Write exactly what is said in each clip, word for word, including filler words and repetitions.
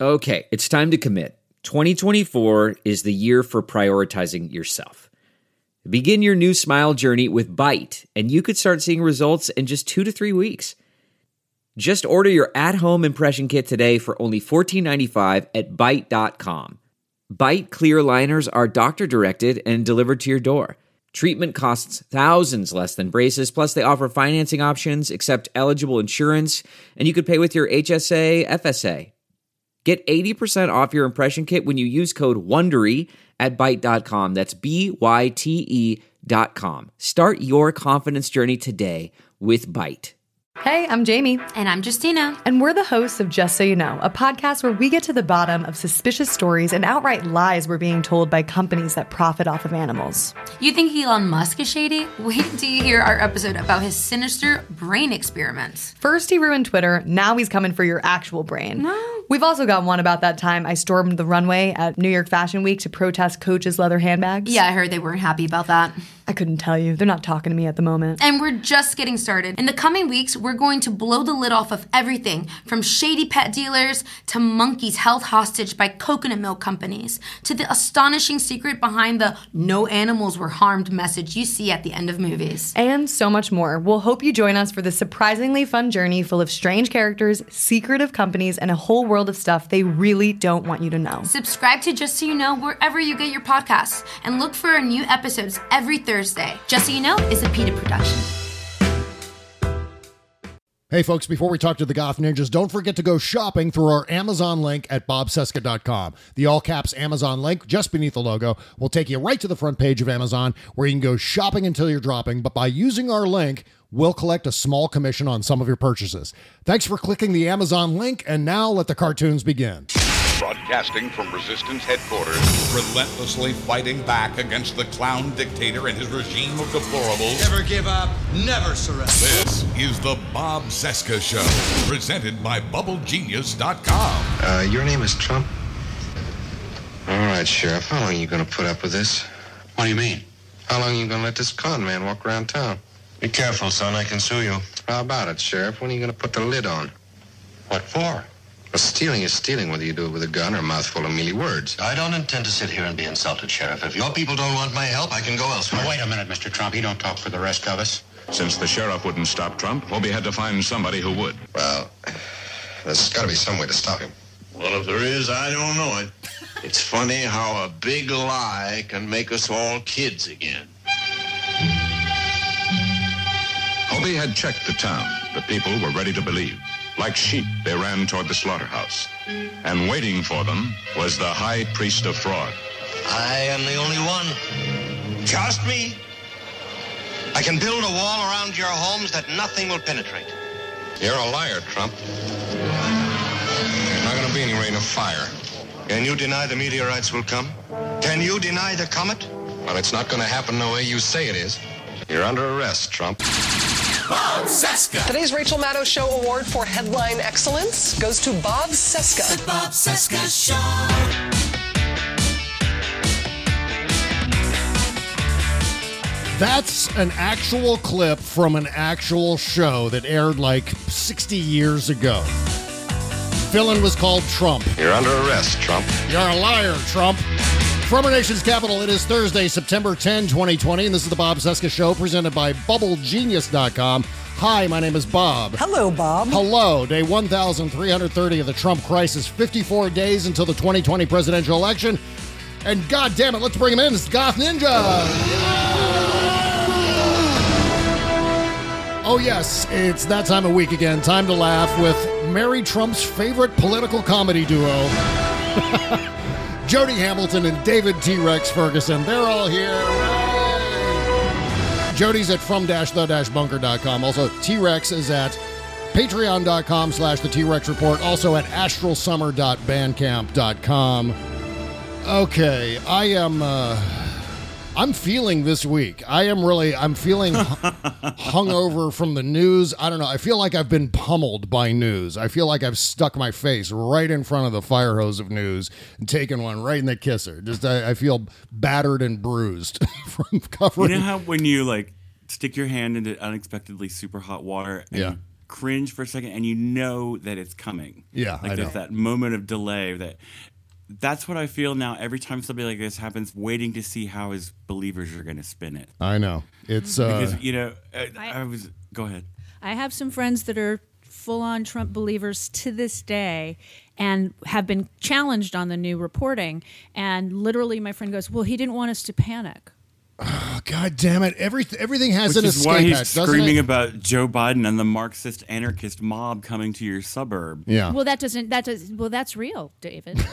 Okay, it's time to commit. twenty twenty-four is the year for prioritizing yourself. Begin your new smile journey with Byte, and you could start seeing results in just two to three weeks. Just order your at-home impression kit today for only fourteen ninety-five at byte dot com. Byte clear aligners are doctor-directed and delivered to your door. Treatment costs thousands less than braces, plus they offer financing options, accept eligible insurance, and you could pay with your H S A, F S A. Get eighty percent off your impression kit when you use code WONDERY at byte dot com. That's B Y T E dot com. Start your confidence journey today with Byte. Hey, I'm Jamie. And I'm Justina. And we're the hosts of Just So You Know, a podcast where we get to the bottom of suspicious stories and outright lies we're being told by companies that profit off of animals. You think Elon Musk is shady? Wait till you hear our episode about his sinister brain experiments. First he ruined Twitter, now he's coming for your actual brain. No. We've also got one about that time I stormed the runway at New York Fashion Week to protest Coach's leather handbags. Yeah, I heard they weren't happy about that. I couldn't tell you. They're not talking to me at the moment. And we're just getting started. In the coming weeks, we're going to blow the lid off of everything from shady pet dealers to monkeys held hostage by coconut milk companies to the astonishing secret behind the no animals were harmed message you see at the end of movies. And so much more. We'll hope you join us for this surprisingly fun journey full of strange characters, secretive companies, and a whole world of stuff they really don't want you to know. Subscribe to Just So You Know wherever you get your podcasts and look for our new episodes every Thursday. Just So You Know is a PETA production. Hey folks, before we talk to the Goth Ninjas, don't forget to go shopping through our Amazon link at bob cesca dot com. The all caps Amazon link just beneath the logo will take you right to the front page of Amazon where you can go shopping until you're dropping, but by using our link, we'll collect a small commission on some of your purchases. Thanks for clicking the Amazon link, and now let the cartoons begin. Broadcasting from Resistance Headquarters. Relentlessly fighting back against the clown dictator and his regime of deplorables. Never give up, never surrender. This is the Bob Cesca Show, presented by bubble genius dot com. Uh, your name is Trump? All right, Sheriff. How long are you going to put up with this? What do you mean? How long are you going to let this con man walk around town? Be careful, son. I can sue you. How about it, Sheriff? When are you going to put the lid on? What for? Well, stealing is stealing, whether you do it with a gun or a mouthful of mealy words. I don't intend to sit here and be insulted, Sheriff. If your people don't want my help, I can go elsewhere. Oh, wait a minute, Mister Trump. You don't talk for the rest of us. Since the sheriff wouldn't stop Trump, Hobie had to find somebody who would. Well, there's got to be some way to stop him. Well, if there is, I don't know it. It's funny how a big lie can make us all kids again. Hobie had checked the town. The people were ready to believe. Like sheep, they ran toward the slaughterhouse. And waiting for them was the high priest of fraud. I am the only one. Just me. I can build a wall around your homes that nothing will penetrate. You're a liar, Trump. There's not going to be any rain of fire. Can you deny the meteorites will come? Can you deny the comet? Well, it's not going to happen the way you say it is. You're under arrest, Trump. Bob Cesca. Today's Rachel Maddow Show Award for Headline Excellence goes to Bob Cesca. The Bob Cesca Show. That's an actual clip from an actual show that aired like sixty years ago. Villain was called Trump. You're under arrest, Trump. You're a liar, Trump. From our nation's capital, it is Thursday, September tenth, twenty twenty, and this is the Bob Cesca Show presented by bubble genius dot com. Hi, my name is Bob. Hello, Bob. Hello. Day one thousand three hundred thirty of the Trump crisis, fifty-four days until the twenty twenty presidential election. And God damn it, let's bring him in. It's Goth Ninja. Oh, yes, it's that time of week again. Time to laugh with Mary Trump's favorite political comedy duo. Jody Hamilton and David T-Rex Ferguson. They're all here. Jody's at from dash the dash bunker dot com. Also, T-Rex is at patreon dot com slash the T-Rex report. Also at astral summer dot bandcamp dot com. Okay, I am, uh, I'm feeling this week. I am really, I'm feeling hungover from the news. I don't know. I feel like I've been pummeled by news. I feel like I've stuck my face right in front of the fire hose of news and taken one right in the kisser. Just, I, I feel battered and bruised from covering. You know how when you like stick your hand into unexpectedly super hot water and yeah. cringe for a second, and you know that it's coming. Yeah, like I there's know. that moment of delay. That that's what I feel now every time something like this happens, waiting to see how his believers are going to spin it. I know it's uh, because you know I, I, I was. Go ahead. I have some friends that are full-on Trump believers to this day and have been challenged on the new reporting. And literally my friend goes, well, he didn't want us to panic. Oh, God damn it. Every, everything has Which an is escape why he's hatch, doesn't screaming it? about Joe Biden and the Marxist anarchist mob coming to your suburb. Yeah. Well, that doesn't, that does, well, that's real, David.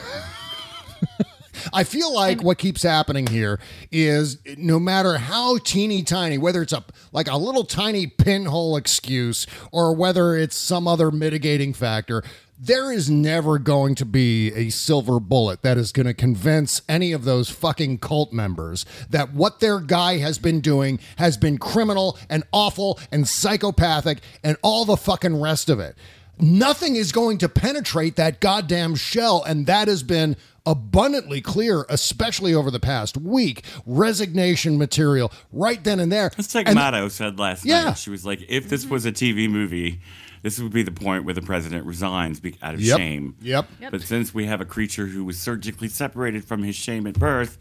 I feel like what keeps happening here is no matter how teeny tiny, whether it's a like a little tiny pinhole excuse or whether it's some other mitigating factor, there is never going to be a silver bullet that is going to convince any of those fucking cult members that what their guy has been doing has been criminal and awful and psychopathic and all the fucking rest of it. Nothing is going to penetrate that goddamn shell, and that has been abundantly clear, especially over the past week. Resignation material right then and there. It's like And- Maddow said last Yeah. night. She was like, if this was a T V movie, this would be the point where the president resigns be- out of Yep. shame. Yep. Yep. But since we have a creature who was surgically separated from his shame at birth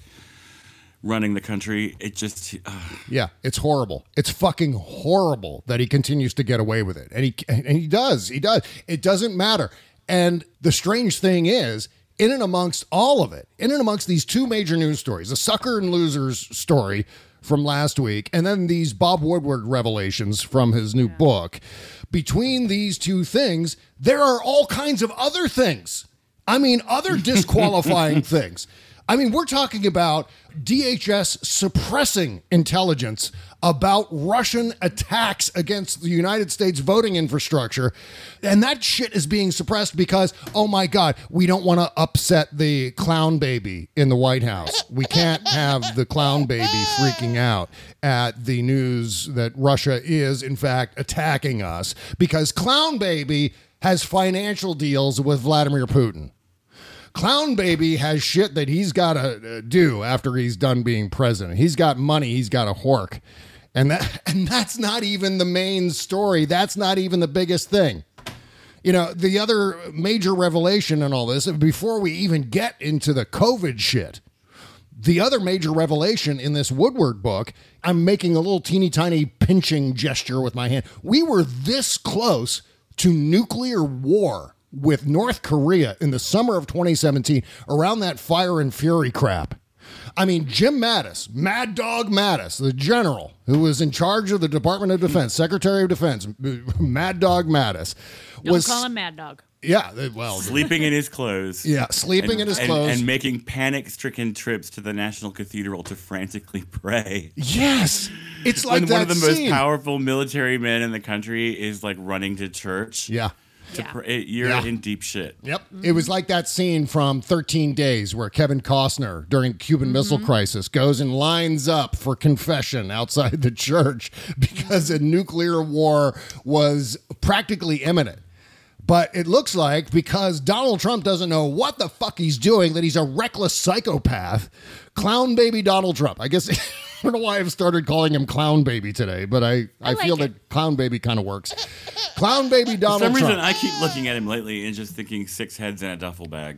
running the country, it just... Uh, Yeah, it's horrible. It's fucking horrible that he continues to get away with it. And he and he does. He does. It doesn't matter. And the strange thing is, in and amongst all of it, in and amongst these two major news stories, the sucker and losers story from last week, and then these Bob Woodward revelations from his new book, between these two things, there are all kinds of other things. I mean, other disqualifying things. I mean, we're talking about D H S suppressing intelligence about Russian attacks against the United States voting infrastructure. And that shit is being suppressed because, oh my God, we don't want to upset the clown baby in the White House. We can't have the clown baby freaking out at the news that Russia is, in fact, attacking us because clown baby has financial deals with Vladimir Putin. Clown baby has shit that he's got to uh, do after he's done being president. He's got money. He's got a hork. And that and that's not even the main story. That's not even the biggest thing. You know, the other major revelation in all this, before we even get into the COVID shit, the other major revelation in this Woodward book, I'm making a little teeny tiny pinching gesture with my hand. We were this close to nuclear war with North Korea in the summer of twenty seventeen around that fire and fury crap. I mean, Jim Mattis, Mad Dog Mattis, the general who was in charge of the Department of Defense, Secretary of Defense, Mad Dog Mattis, Don't was call him Mad Dog. yeah, well, sleeping in his clothes. Yeah, sleeping and, in his and- clothes. And making panic-stricken trips to the National Cathedral to frantically pray. Yes. It's like when that one of the most scene. powerful military men in the country is like running to church. Yeah. To Yeah. pray. You're Yeah. in deep shit. Yep. It was like that scene from thirteen days where Kevin Costner, during Cuban Missile Crisis, goes and lines up for confession outside the church because a nuclear war was practically imminent. But it looks like because Donald Trump doesn't know what the fuck he's doing, that he's a reckless psychopath. Clown baby Donald Trump. I guess I don't know why I've started calling him Clown Baby today, but I, I, I like feel it. that Clown Baby kind of works. Clown Baby For Donald some reason, Trump. I keep looking at him lately and just thinking six heads in a duffel bag.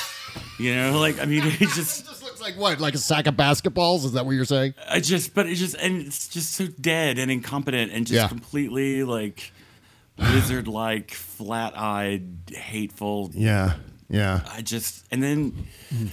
You know, like, I mean, it just... Just looks like what? Like a sack of basketballs? Is that what you're saying? I just, but it just, and it's just so dead and incompetent and just Yeah. completely like lizard-like, flat-eyed, hateful. Yeah, yeah. I just, and then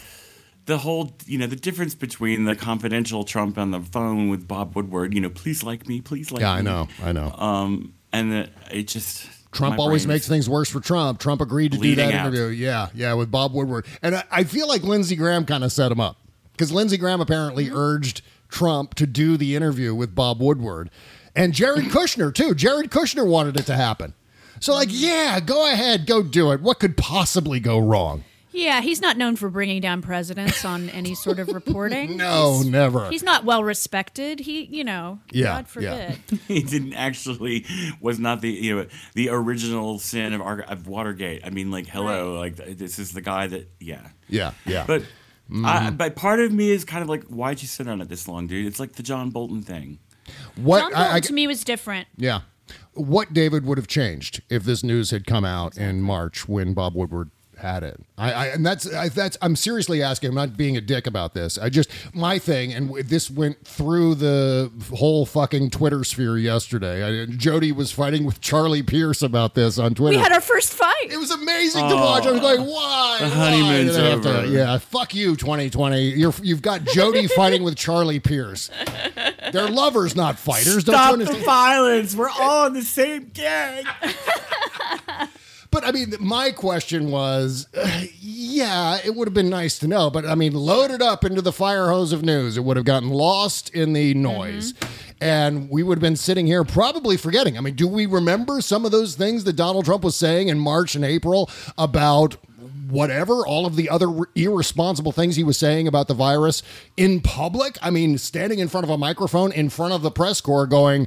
the whole, you know, the difference between the confidential Trump on the phone with Bob Woodward, you know, please like me, please like Yeah, me. I know, I know. Um, and the, it just Trump my always brain makes is- things worse for Trump. Trump agreed to do Bleeding that out. interview. Yeah, yeah, with Bob Woodward. And I, I feel like Lindsey Graham kind of set him up because Lindsey Graham apparently urged Trump to do the interview with Bob Woodward. And Jared Kushner, too. Jared Kushner wanted it to happen. So, like, yeah, go ahead, go do it. What could possibly go wrong? Yeah, he's not known for bringing down presidents on any sort of reporting. No, He's- never. He's not well respected. He, you know, Yeah, God yeah. forbid. He didn't actually was not the you know the original sin of, Ar- of Watergate. I mean, like, hello, like this is the guy that yeah Yeah, yeah. But I, but part of me is kind of like, why'd you sit on it this long, dude? It's like the John Bolton thing. What? John Bolton I, I, to me was different. yeah. What, David, would have changed if this news had come out in March when Bob Woodward had it? I, I and that's I, that's I'm seriously asking. I'm not being a dick about this. I just my thing, and this went through the whole fucking Twitter sphere yesterday. I, Jody was fighting with Charlie Pierce about this on Twitter. We had our first fight. It was amazing to watch. I was like, why? The honeymoon's why? over. To, yeah, fuck you, twenty twenty. You're you've got Jody fighting with Charlie Pierce. They're lovers, not fighters. Don't Stop you the understand? violence. We're all in the same gang. But, I mean, my question was, uh, yeah, it would have been nice to know. But, I mean, load it up into the fire hose of news. It would have gotten lost in the noise. Mm-hmm. And we would have been sitting here probably forgetting. I mean, do we remember some of those things that Donald Trump was saying in March and April about whatever, all of the other irresponsible things he was saying about the virus in public? I mean, standing in front of a microphone in front of the press corps going,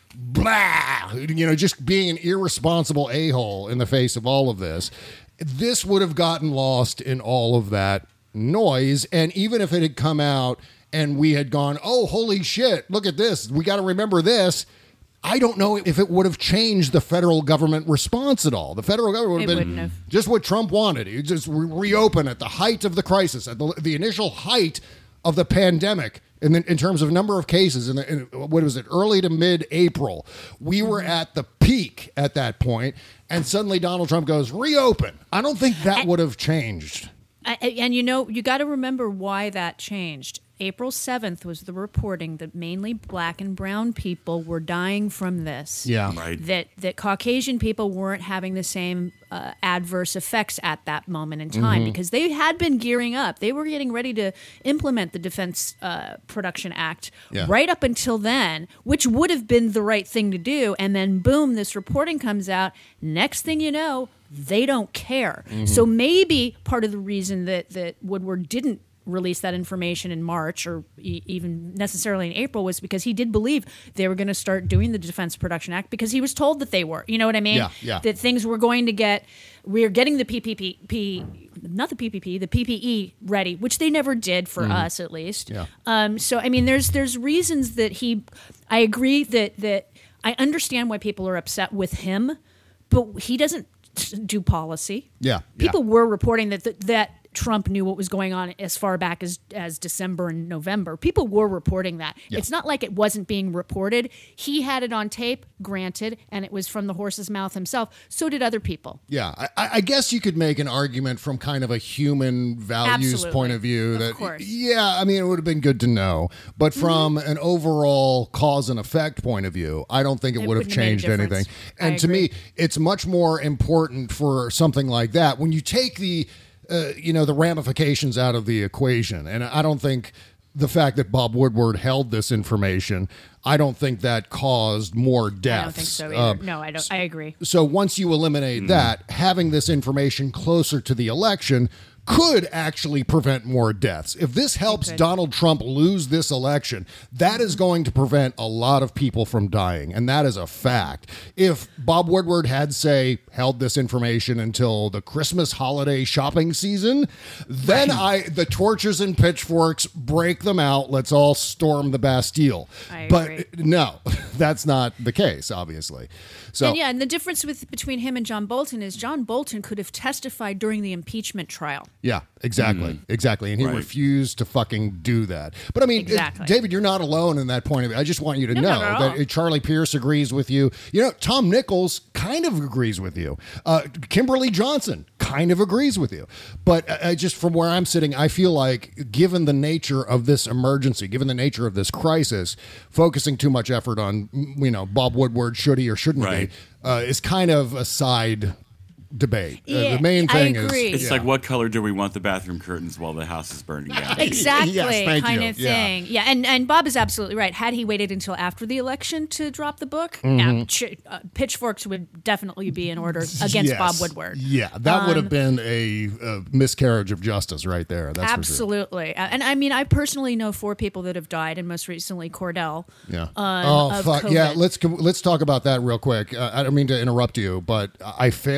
blah, you know, just being an irresponsible a-hole in the face of all of this. This would have gotten lost in all of that noise. And even if it had come out and we had gone, oh, holy shit, look at this, we got to remember this, I don't know if it would have changed the federal government response at all. The federal government would have It been wouldn't have. just what Trump wanted. He just re- reopen at the height of the crisis, at the, the initial height of the pandemic. And then in terms of number of cases, in, the, in what was it, early to mid-April, we were at the peak at that point, and suddenly Donald Trump goes, reopen. I don't think that would have changed. I, and you know, you got to remember why that changed. April seventh was the reporting that mainly black and brown people were dying from this. Yeah. Right. That that Caucasian people weren't having the same uh, adverse effects at that moment in time Mm-hmm. because they had been gearing up. They were getting ready to implement the Defense uh, Production Act Yeah. right up until then, which would have been the right thing to do. And then, boom, this reporting comes out. Next thing you know, they don't care. Mm-hmm. So maybe part of the reason that, that Woodward didn't release that information in March or e- even necessarily in April was because he did believe they were going to start doing the Defense Production Act because he was told that they were. You know what I mean? Yeah, yeah. That things were going to get, we're getting the P P P, P, not the P P P, the P P E ready, which they never did for us at least. Yeah. Um, so, I mean, there's there's reasons that he, I agree that that I understand why people are upset with him, but he doesn't do policy. Yeah. People were reporting that that, that Trump knew what was going on as far back as, as December and November. People were reporting that. Yeah. It's not like it wasn't being reported. He had it on tape, granted, and it was from the horse's mouth himself. So did other people. Yeah, I, I guess you could make an argument from kind of a human values Absolutely. point of view Of that, course. yeah, I mean, it would have been good to know. But from an overall cause and effect point of view, I don't think it, It would have wouldn't have made a changed difference. anything. I And to agree. me, it's much more important for something like that when you take the, uh, you know, the ramifications out of the equation. And I don't think the fact that Bob Woodward held this information, I don't think that caused more deaths. I don't think so either. Um, no, I don't. I agree. so once you eliminate that, having this information closer to the election could actually prevent more deaths. If this helps could. Donald Trump lose this election, that is going to prevent a lot of people from dying, and that is a fact. If Bob Woodward had, say, held this information until the Christmas holiday shopping season, then I the torches and pitchforks, break them out, let's all storm the Bastille. I but agree. no, that's not the case, obviously. So And yeah, and the difference with between him and John Bolton is John Bolton could have testified during the impeachment trial. Yeah, exactly. Exactly. And he Right. refused to fucking do that. But I mean, it- Exactly. David, you're not alone in that point of view. I just want you to No, know not at all. that Charlie Pierce agrees with you. You know, Tom Nichols kind of agrees with you. Uh, Kimberly Johnson kind of agrees with you. But uh, I just from where I'm sitting, I feel like given the nature of this emergency, given the nature of this crisis, focusing too much effort on, you know, Bob Woodward, should he or shouldn't Right. he, uh, is kind of a side debate. Uh, Yeah, the main I thing agree. is It's like, what color do we want the bathroom curtains while the house is burning down? Exactly, Yes, thank kind you. of Yeah. thing. Yeah, and, and Bob is absolutely right. Had he waited until after the election to drop the book, Mm-hmm. now, ch- uh, pitchforks would definitely be in order against Yes. Bob Woodward. Yeah, that would have Um, been a, a miscarriage of justice right there. That's For Absolutely. Uh, And I mean, I personally know four people that have died, and most recently Cordell. sure. Yeah. um, oh of fuck. Yeah. COVID. Let's let's talk about that real quick. Uh, I don't mean to interrupt you, but I failed to mention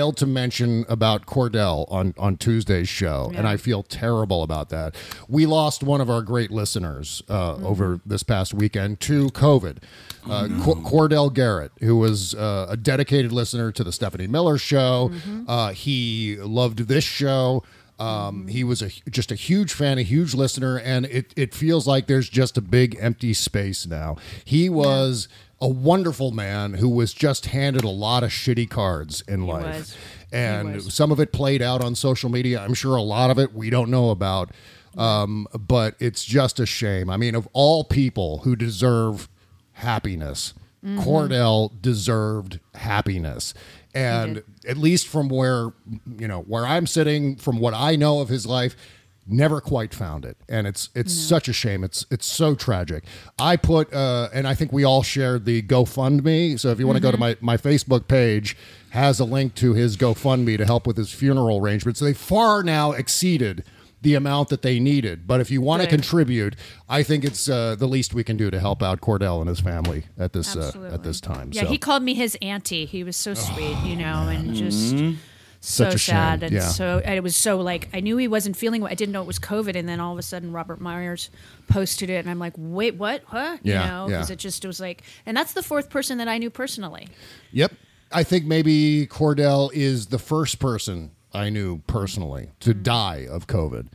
mention about Cordell on, on Tuesday's show, Yeah. and I feel terrible about that. We lost one of our great listeners uh, Mm-hmm. over this past weekend to COVID. Uh, Cor- Cordell Garrett, who was uh, a dedicated listener to the Stephanie Miller show. Mm-hmm. Uh, he loved this show. Um, he was a, just a huge fan, a huge listener, and it, it feels like there's just a big empty space now. He was a wonderful man who was just handed a lot of shitty cards in life. was. And was. some of it played out on social media. I'm sure a lot of it we don't know about. Um, but it's just a shame. I mean, of all people who deserve happiness, Mm-hmm. Cordell deserved happiness. And at least from where, you know, where I'm sitting, from what I know of his life, never quite found it. And it's it's such a shame. It's it's so tragic. I put, uh, and I think we all shared the GoFundMe. So if you want to go to my, my Facebook page, has a link to his GoFundMe to help with his funeral arrangements. They far now exceeded the amount that they needed. But if you want to Good. contribute, I think it's uh, the least we can do to help out Cordell and his family at this uh, Absolutely. at this time. Yeah, so. he called me his auntie. He was so sweet, you know, and just so Such a shame, sad. And yeah. so and it was so like, I knew he wasn't feeling well. I didn't know it was COVID. And then all of a sudden, Robert Myers posted it. And I'm like, wait, what? Huh? You Yeah, know, because yeah. it just it was like, and that's the fourth person that I knew personally. Yep. I think maybe Cordell is the first person I knew personally to Mm-hmm. die of COVID.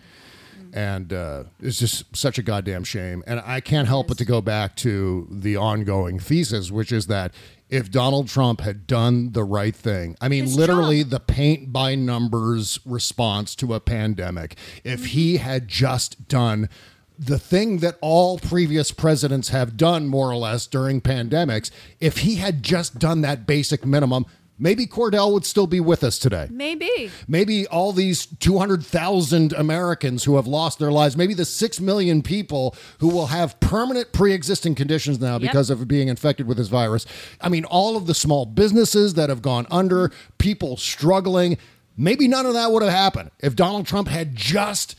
And uh, it's just such a goddamn shame. And I can't help but to go back to the ongoing thesis, which is that if Donald Trump had done the right thing, I mean, His literally job. the paint by numbers response to a pandemic, if he had just done the thing that all previous presidents have done more or less during pandemics, if he had just done that basic minimum, maybe Cordell would still be with us today. Maybe. Maybe all these two hundred thousand Americans who have lost their lives, maybe the six million people who will have permanent pre-existing conditions now Yep. because of being infected with this virus. I mean, all of the small businesses that have gone under, people struggling, maybe none of that would have happened if Donald Trump had just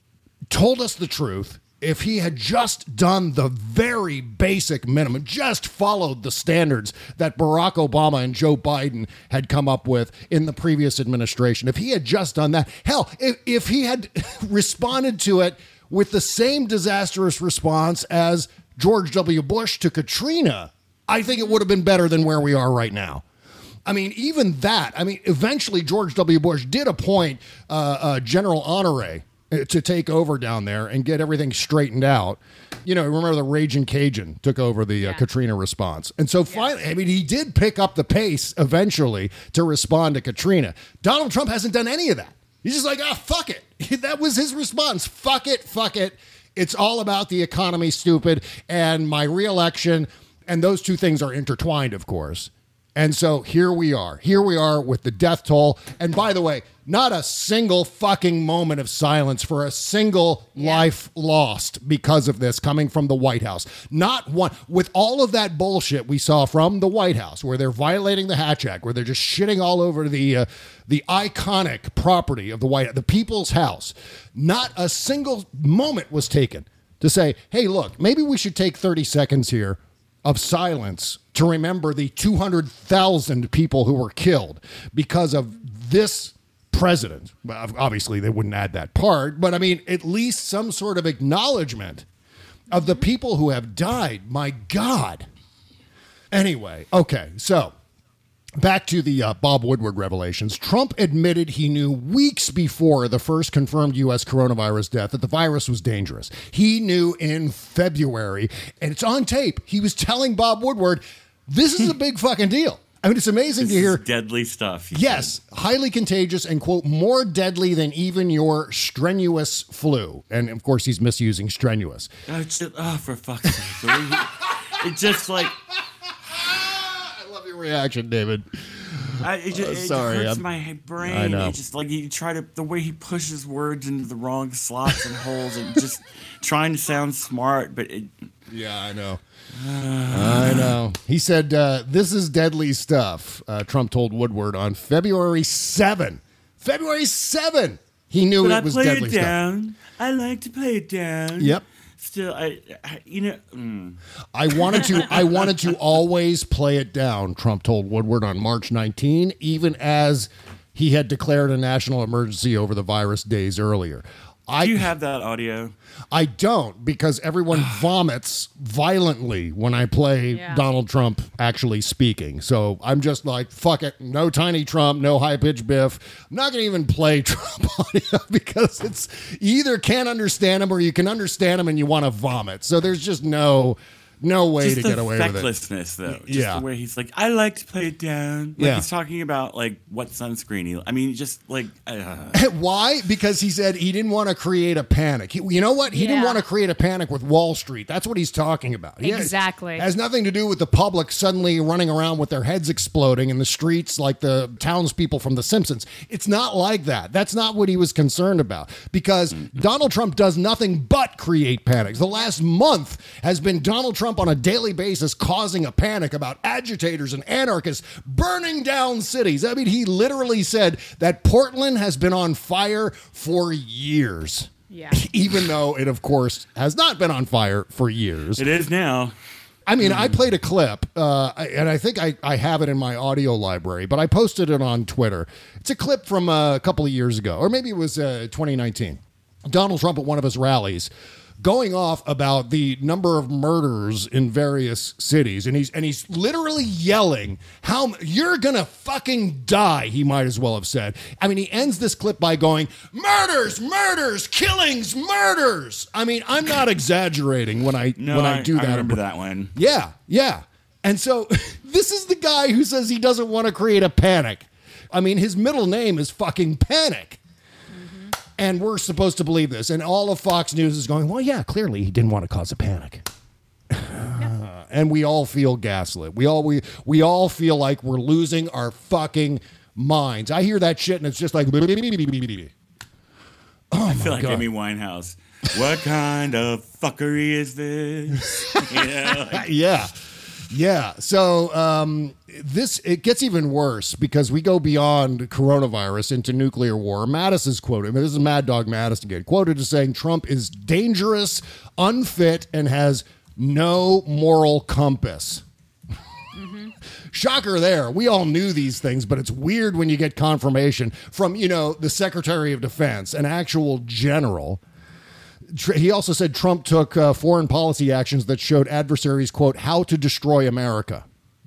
told us the truth. If he had just done the very basic minimum, just followed the standards that Barack Obama and Joe Biden had come up with in the previous administration, if he had just done that, hell, if, if he had responded to it with the same disastrous response as George W. Bush to Katrina, I think it would have been better than where we are right now. I mean, even that, I mean, eventually George W. Bush did appoint uh, uh, General Honore to take over down there and get everything straightened out. You know, remember the Raging Cajun took over the uh, Katrina response. And so finally, I mean, he did pick up the pace eventually to respond to Katrina. Donald Trump hasn't done any of that. He's just like, ah, fuck it. That was his response. Fuck it, fuck it. It's all about the economy, stupid, and my reelection. And those two things are intertwined, of course. And so here we are. Here we are with the death toll. And by the way, not a single fucking moment of silence for a single life lost because of this coming from the White House. Not one. With all of that bullshit we saw from the White House, where they're violating the Hatch Act, where they're just shitting all over the uh, the iconic property of the White House, the People's House, not a single moment was taken to say, hey, look, maybe we should take thirty seconds here of silence to remember the two hundred thousand people who were killed because of this president. Well, obviously, they wouldn't add that part, but I mean, at least some sort of acknowledgement of the people who have died. My God. Anyway, okay, so back to the uh, Bob Woodward revelations. Trump admitted he knew weeks before the first confirmed U S coronavirus death that the virus was dangerous. He knew in February, and it's on tape. He was telling Bob Woodward, this is a big fucking deal. I mean, it's amazing This to hear. is deadly stuff. Yes, highly contagious and, quote, more deadly than even your strenuous flu. And, of course, he's misusing strenuous. Oh, just, oh for fuck's sake. It just like... I love your reaction, David. I, it just, Uh, it sorry, hurts I'm- my brain. I know. It just like you try to the way he pushes words into the wrong slots and holes, and just trying to sound smart, but it, yeah, I know. I know. He said, uh, this is deadly stuff, uh, Trump told Woodward on February seventh. February seventh! He knew but it I was play deadly it stuff. down. I like to play it down. Yep. Still, I, I you know. Mm. I wanted to I wanted to always play it down, Trump told Woodward on March nineteenth, even as he had declared a national emergency over the virus days earlier. I, Do you have that audio? I don't, because everyone vomits violently when I play Yeah. Donald Trump actually speaking. So I'm just like, fuck it. No tiny Trump, no high-pitched biff. I'm not going to even play Trump audio because it's you either can't understand him or you can understand him and you want to vomit. So there's just no... No way Just to the get away with it. fecklessness, though. Just Yeah. the way he's like, I like to play it down. Like Yeah. he's talking about like what sunscreen he. I mean, just like. Uh, Why? Because he said he didn't want to create a panic. He, you know what? He didn't Yeah. want to create a panic with Wall Street. That's what he's talking about. He has- Exactly. has nothing to do with the public suddenly running around with their heads exploding in the streets like the townspeople from The Simpsons. It's not like that. That's not what he was concerned about. Because Donald Trump does nothing but create panics. The last month has been Donald Trump on a daily basis causing a panic about agitators and anarchists burning down cities. I mean, he literally said that Portland has been on fire for years. Yeah. Even though it, of course, has not been on fire for years. it is now. I mean, I played a clip, uh, and I think I, I have it in my audio library, but I posted it on Twitter. It's a clip from uh, a couple of years ago, or maybe it was uh, twenty nineteen. Donald Trump at one of his rallies going off about the number of murders in various cities, and he's and he's literally yelling, "How you're gonna fucking die?" He might as well have said. I mean, he ends this clip by going, "Murders, murders, killings, murders." I mean, I'm not exaggerating when I No, when I do I that. remember that one. Yeah, yeah. And so this is the guy who says he doesn't want to create a panic. I mean, his middle name is fucking Panic. And we're supposed to believe this. And all of Fox News is going, well, yeah, clearly he didn't want to cause a panic. And we all feel gaslit. We all we we all feel like we're losing our fucking minds. I hear that shit and it's just like oh I feel like God. Amy Winehouse. What kind of fuckery is this? You know, like- yeah. Yeah. So um, this it gets even worse because we go beyond coronavirus into nuclear war. Mattis is quoted. This is Mad Dog Mattis again, quoted as saying Trump is dangerous, unfit, and has no moral compass. Mm-hmm. Shocker there. We all knew these things, but it's weird when you get confirmation from, you know, the Secretary of Defense, an actual general. He also said Trump took uh, foreign policy actions that showed adversaries, quote, how to destroy America.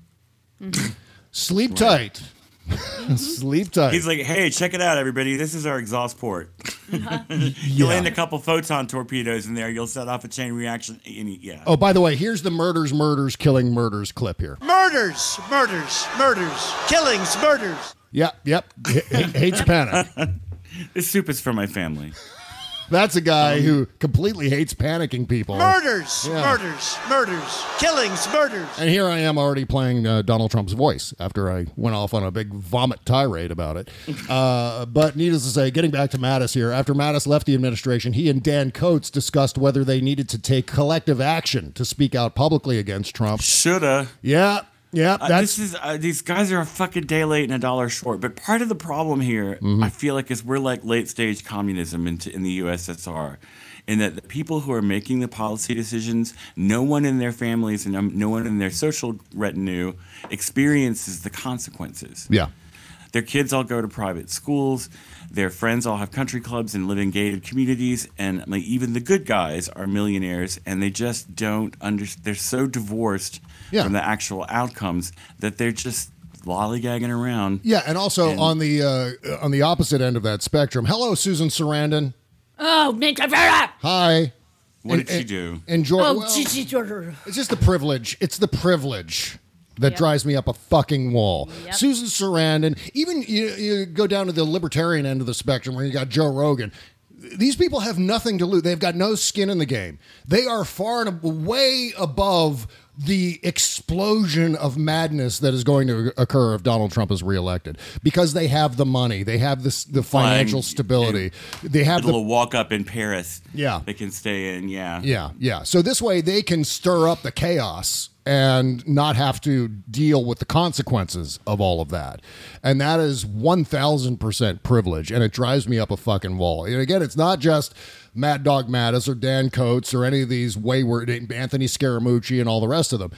Mm-hmm. Sleep tight. Mm-hmm. Sleep tight. He's like, hey, check it out, everybody. This is our exhaust port. Uh-huh. You'll Yeah. land a couple photon torpedoes in there. You'll set off a chain reaction. And yeah. Oh, by the way, here's the murders, murders, killing murders clip here. Murders, murders, murders, killings, murders. Yep, yep. H- h- hates panic. This soup is for my family. That's a guy who completely hates panicking people. Murders, Yeah. murders, murders, killings, murders. And here I am already playing uh, Donald Trump's voice after I went off on a big vomit tirade about it. Uh, but needless to say, getting back to Mattis here, after Mattis left the administration, he and Dan Coates discussed whether they needed to take collective action to speak out publicly against Trump. Shoulda. Yeah, yeah. Uh, That's this is uh, these guys are a fucking day late and a dollar short. But part of the problem here, Mm-hmm. I feel like, is we're like late stage communism in, in the U S S R, in that the people who are making the policy decisions, no one in their families and um, no one in their social retinue experiences the consequences. yeah. Their kids all go to private schools. Their friends all have country clubs and live in gated communities. And like, even the good guys are millionaires, and they just don't under. They're so divorced Yeah. from the actual outcomes that they're just lollygagging around. Yeah, and also And- on the uh, on the opposite end of that spectrum. Hello, Susan Sarandon. Oh, Ninja Vera! Hi. What En- did she en- do? Enjoy. Oh, well, she- she- it's just the privilege. It's the privilege that Yep. drives me up a fucking wall. Yep. Susan Sarandon, even you, you go down to the libertarian end of the spectrum where you got Joe Rogan. These people have nothing to lose. They've got no skin in the game. They are far and way above the explosion of madness that is going to occur if Donald Trump is reelected because they have the money. They have this, the financial Flying, stability. They have A the little walk up in Paris. Yeah. They can stay in. Yeah. Yeah, yeah. So this way they can stir up the chaos and not have to deal with the consequences of all of that. And that is one thousand percent privilege, and it drives me up a fucking wall. And again, it's not just Mad Dog Mattis or Dan Coates or any of these wayward, Anthony Scaramucci and all the rest of them.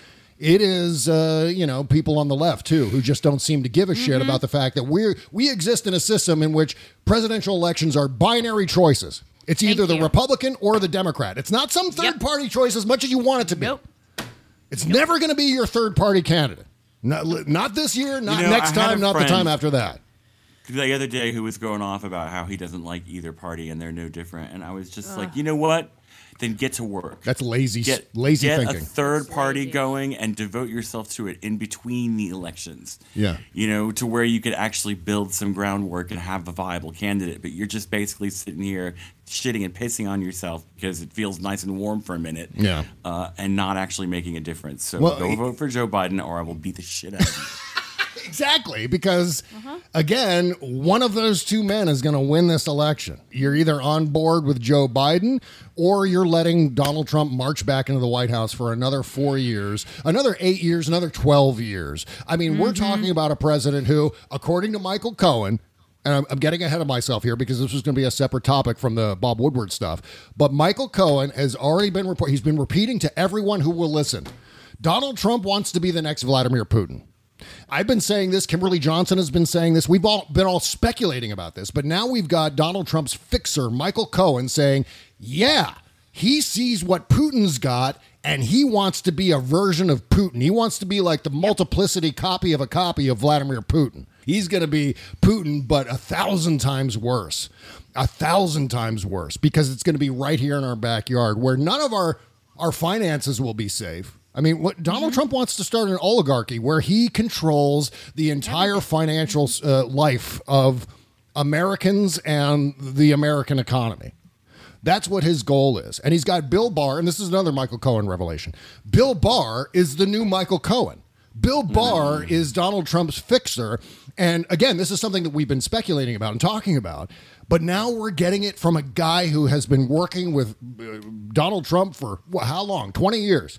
It is, uh, you know, people on the left, too, who just don't seem to give a mm-hmm. shit about the fact that we we exist in a system in which presidential elections are binary choices. It's Thank either the you. Republican or the Democrat. It's not some third-party yep. choice as much as you want it to be. Nope. It's nope. never going to be your third-party candidate. Not, not this year, not you know, next time, not the time after that. The other day, who was going off about how he doesn't like either party and they're no different, and I was just Ugh. like, you know what? Then get to work. That's lazy, get, lazy get thinking. Get a third party going and devote yourself to it in between the elections. Yeah, you know, to where you could actually build some groundwork and have a viable candidate. But you're just basically sitting here shitting and pissing on yourself because it feels nice and warm for a minute. Yeah, uh, and not actually making a difference. So well, go he, vote for Joe Biden, or I will beat the shit out of you. Exactly, because, uh-huh. again, one of those two men is going to win this election. You're either on board with Joe Biden or you're letting Donald Trump march back into the White House for another four years, another eight years, another twelve years. I mean, mm-hmm. we're talking about a president who, according to Michael Cohen, and I'm, I'm getting ahead of myself here because this was going to be a separate topic from the Bob Woodward stuff, but Michael Cohen has already been report- he's been repeating to everyone who will listen, Donald Trump wants to be the next Vladimir Putin. I've been saying this. Kimberly Johnson has been saying this. We've all been all speculating about this. But now we've got Donald Trump's fixer, Michael Cohen, saying, yeah, he sees what Putin's got, and he wants to be a version of Putin. He wants to be like the multiplicity copy of a copy of Vladimir Putin. He's going to be Putin, but a thousand times worse. A thousand times worse, because it's going to be right here in our backyard where none of our, our finances will be safe. I mean, what Donald mm-hmm. Trump wants to start an oligarchy where he controls the entire financial uh, life of Americans and the American economy. That's what his goal is. And he's got Bill Barr, and this is another Michael Cohen revelation. Bill Barr is the new Michael Cohen. Bill Barr mm-hmm. is Donald Trump's fixer. And again, this is something that we've been speculating about and talking about. But now we're getting it from a guy who has been working with uh, Donald Trump for well, how long? twenty years.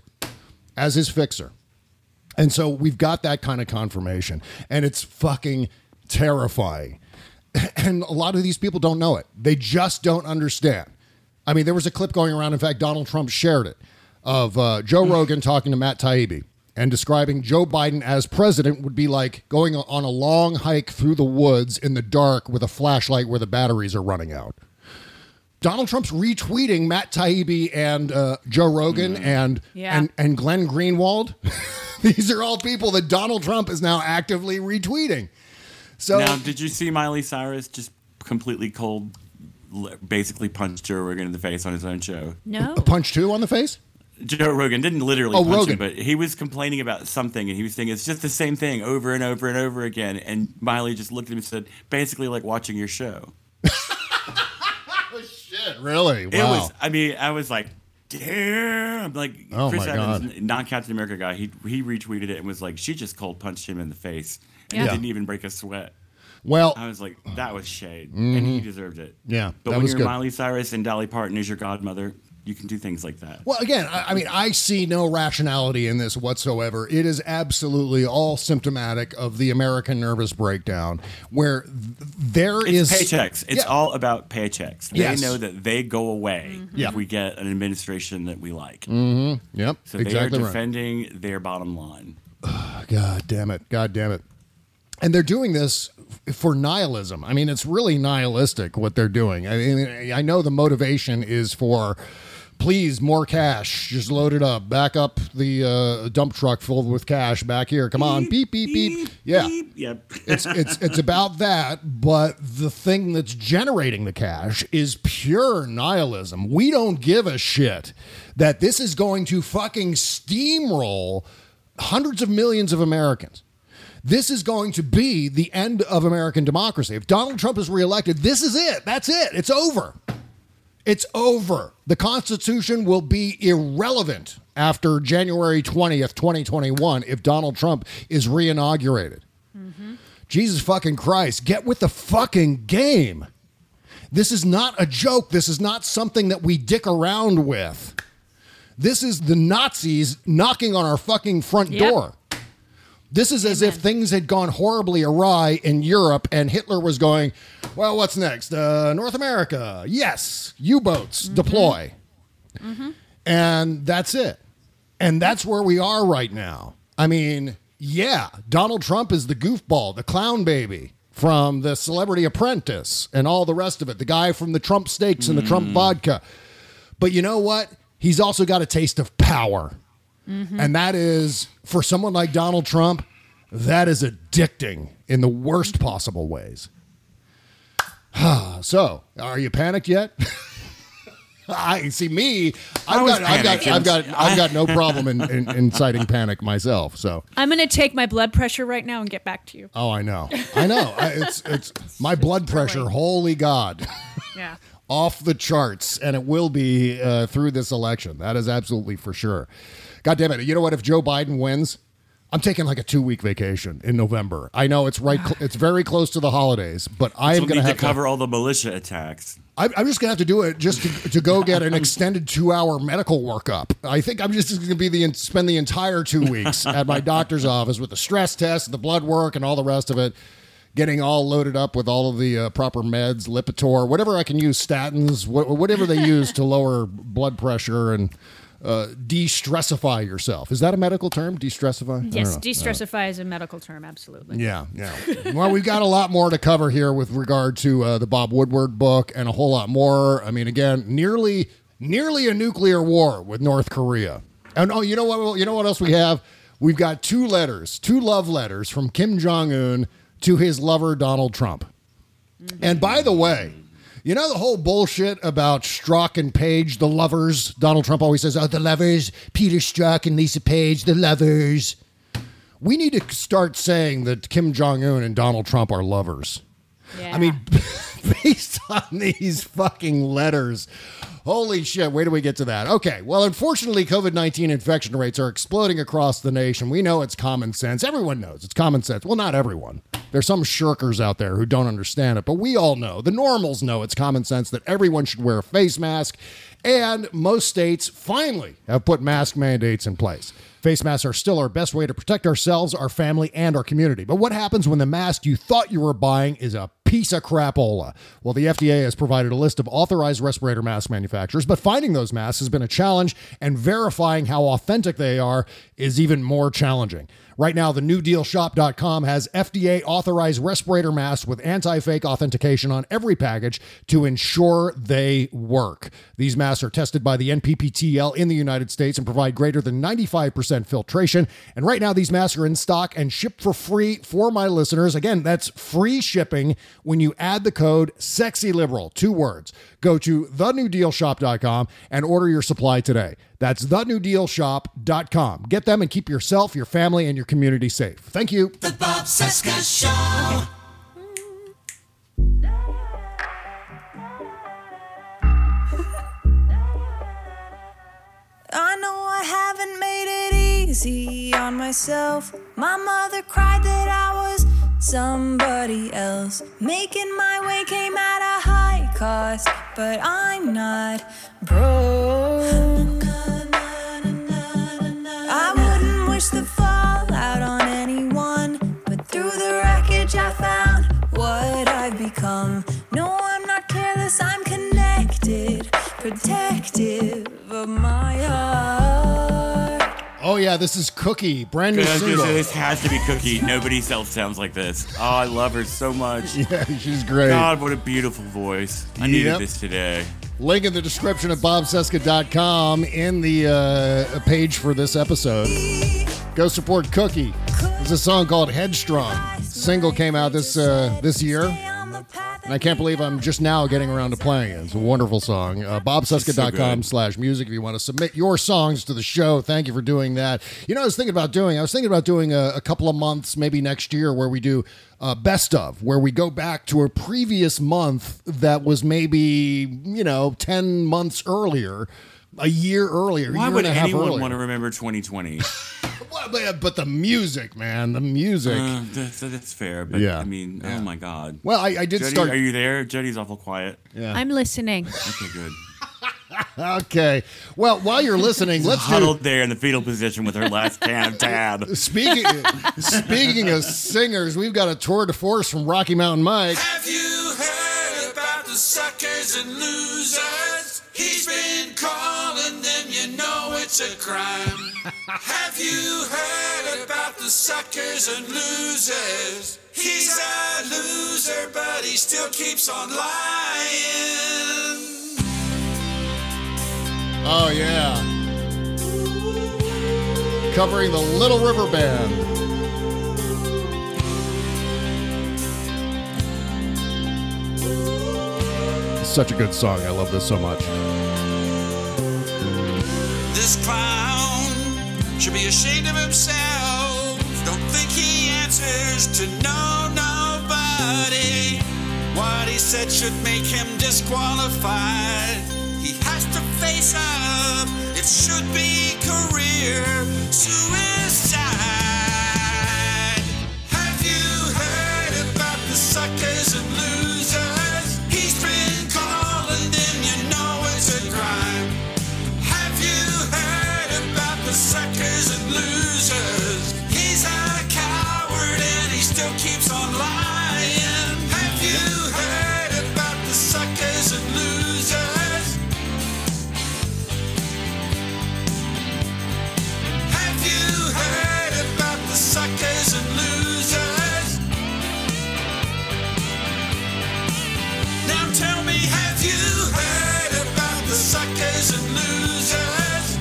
As his fixer. And so we've got that kind of confirmation. And it's fucking terrifying. And a lot of these people don't know it. They just don't understand. I mean, there was a clip going around. In fact, Donald Trump shared it of uh, Joe Rogan talking to Matt Taibbi and describing Joe Biden as president would be like going on a long hike through the woods in the dark with a flashlight where the batteries are running out. Donald Trump's retweeting Matt Taibbi and uh, Joe Rogan mm. and, yeah. and and Glenn Greenwald. These are all people that Donald Trump is now actively retweeting. So now, did you see Miley Cyrus just completely cold, basically punched Joe Rogan in the face on his own show? No. A punch two on the face? Joe Rogan didn't literally oh, punch Rogan. him, but he was complaining about something, and he was saying it's just the same thing over and over and over again. And Miley just looked at him and said, basically like watching your show. Shit, really? Wow. It was, I mean, I was like, damn. Like, oh Chris my Evans, God. non-Captain America guy, he he retweeted it and was like, she just cold punched him in the face. And yeah. he didn't even break a sweat. Well, I was like, that was shade. Mm-hmm. And he deserved it. Yeah, But that when was you're good. Miley Cyrus and Dolly Parton is your godmother, you can do things like that. Well, again, I, I mean, I see no rationality in this whatsoever. It is absolutely all symptomatic of the American nervous breakdown, where th- there it's is paychecks. It's yeah. all about paychecks. They Yes. know that they go away Mm-hmm. if Yeah. we get an administration that we like. Mm-hmm. Yep, So exactly they are right. defending their bottom line. God damn it. God damn it. And they're doing this for nihilism. I mean, it's really nihilistic what they're doing. I mean, I know the motivation is for, please, more cash. Just load it up. Back up the uh, dump truck filled with cash back here. Come on. Beep, beep, beep. beep. Yeah. Beep. Yep. it's it's it's about that, but the thing that's generating the cash is pure nihilism. We don't give a shit that this is going to fucking steamroll hundreds of millions of Americans. This is going to be the end of American democracy. If Donald Trump is reelected, this is it. That's it. It's over. It's over. The Constitution will be irrelevant after January twentieth, twenty twenty-one if Donald Trump is reinaugurated. Mm-hmm. Jesus fucking Christ. Get with the fucking game. This is not a joke. This is not something that we dick around with. This is the Nazis knocking on our fucking front Yep. door. This is as if things had gone horribly awry in Europe and Hitler was going, well, what's next? Uh, North America. Yes. U-boats. Mm-hmm. Deploy. Mm-hmm. And that's it. And that's where we are right now. I mean, yeah, Donald Trump is the goofball, the clown baby from the Celebrity Apprentice and all the rest of it, the guy from the Trump steaks and the Trump vodka. But you know what? He's also got a taste of power. Mm-hmm. And that is, for someone like Donald Trump, that is addicting in the worst possible ways. So, are you panicked yet? I see me. I've got, I've got, I've got, I've got no problem in, in inciting panic myself. So I'm going to take my blood pressure right now and get back to you. Oh, I know, I know. I, it's it's my blood pressure. Holy God, yeah, off the charts, and it will be uh, through this election. That is absolutely for sure. God damn it! You know what? If Joe Biden wins, I'm taking like a two week vacation in November. I know it's right. Cl- it's very close to the holidays, but I am going to have to cover all the militia attacks. I'm, I'm just going to have to do it just to, to go get an extended two hour medical workup. I think I'm just going to be the spend the entire two weeks at my doctor's office with the stress test, the blood work, and all the rest of it. Getting all loaded up with all of the uh, proper meds, Lipitor, whatever I can use, statins, wh- whatever they use to lower blood pressure and. Uh, de-stressify yourself. Is that a medical term? De-stressify? Yes, de-stressify is a medical term, absolutely. Yeah, yeah. Well, we've got a lot more to cover here with regard to uh, the Bob Woodward book and a whole lot more. I mean, again, nearly nearly a nuclear war with North Korea. And oh, you know what? You know what else we have? We've got two letters, two love letters from Kim Jong-un to his lover, Donald Trump. Mm-hmm. And by the way, you know the whole bullshit about Strzok and Page, the lovers? Donald Trump always says, oh, the lovers, Peter Strzok and Lisa Page, the lovers. We need to start saying that Kim Jong-un and Donald Trump are lovers. Yeah. I mean, based on these fucking letters, holy shit, where do we get to that? Okay, well, unfortunately, covid nineteen infection rates are exploding across the nation. We know it's common sense. Everyone knows it's common sense. Well, not everyone. There's some shirkers out there who don't understand it, but we all know, the normals know it's common sense that everyone should wear a face mask, and most states finally have put mask mandates in place. Face masks are still our best way to protect ourselves, our family, and our community. But what happens when the mask you thought you were buying is a piece of crapola? Well, the F D A has provided a list of authorized respirator mask manufacturers, but finding those masks has been a challenge, and verifying how authentic they are is even more challenging. Right now, the new deal shop dot com has F D A-authorized respirator masks with anti-fake authentication on every package to ensure they work. These masks are tested by the N P P T L in the United States and provide greater than ninety-five percent filtration. And right now, these masks are in stock and shipped for free for my listeners. Again, that's free shipping when you add the code SEXYLIBERAL, two words. Go to the new deal shop dot com and order your supply today. That's the new deal shop dot com. Get them and keep yourself, your family, and your community safe. Thank you. The Bob Cesca Show. I know I haven't made it easy on myself. My mother cried that I was somebody else. Making my way came at a high cost, but I'm not broke. I wouldn't wish the fallout on anyone, but through the wreckage I found what I've become. No, I'm not careless, I'm connected, protective of my heart. Oh yeah, this is Cookie, brand new I was gonna single. say, this has to be Cookie. Nobody else sounds like this. Oh, I love her so much. Yeah, she's great. God, what a beautiful voice. I needed Yep. this today. Link in the description at bob cesca dot com in the uh, page for this episode. Go support Cookie. There's a song called Headstrong. Single came out this uh, this year. And I can't believe I'm just now getting around to playing it. It's a wonderful song. Uh, bob cesca dot com so slash music if you want to submit your songs to the show. Thank you for doing that. You know, I was thinking about doing, I was thinking about doing a, a couple of months, maybe next year, where we do uh, best of, where we go back to a previous month that was maybe, you know, ten months earlier, a year earlier. Why year would and a half anyone earlier. want to remember twenty twenty? Well, but, but the music, man, the music. Uh, that's, that's fair, but Yeah. I mean, Yeah. oh my God. Well, I, I did Jody, start. Are you there? Jody's awful quiet. Yeah. I'm listening. Okay, good. Okay. Well, while you're listening, let's Huddled do. there in the fetal position with her last can of tab. Speaking speaking of singers, we've got a tour de force from Rocky Mountain Mike. Have you heard about the suckers and losers? He's been calling them, you know it's it's a crime. Have you heard about the suckers and losers? He's a loser, but he still keeps on lying. Oh, yeah. Covering the Little River Band. Such a good song. I love this so much. This clown should be ashamed of himself. Don't think he answers to no nobody. What he said should make him disqualified. He has to face up. It should be career suicide. Have you heard about the suckers and losers? He's been calling them, you know it's a crime. Have you heard about the suckers and losers? He's a coward and he still keeps on lying. Have you heard about the suckers and losers? Have you heard about the suckers and losers? Now tell me, have you heard about the suckers and losers?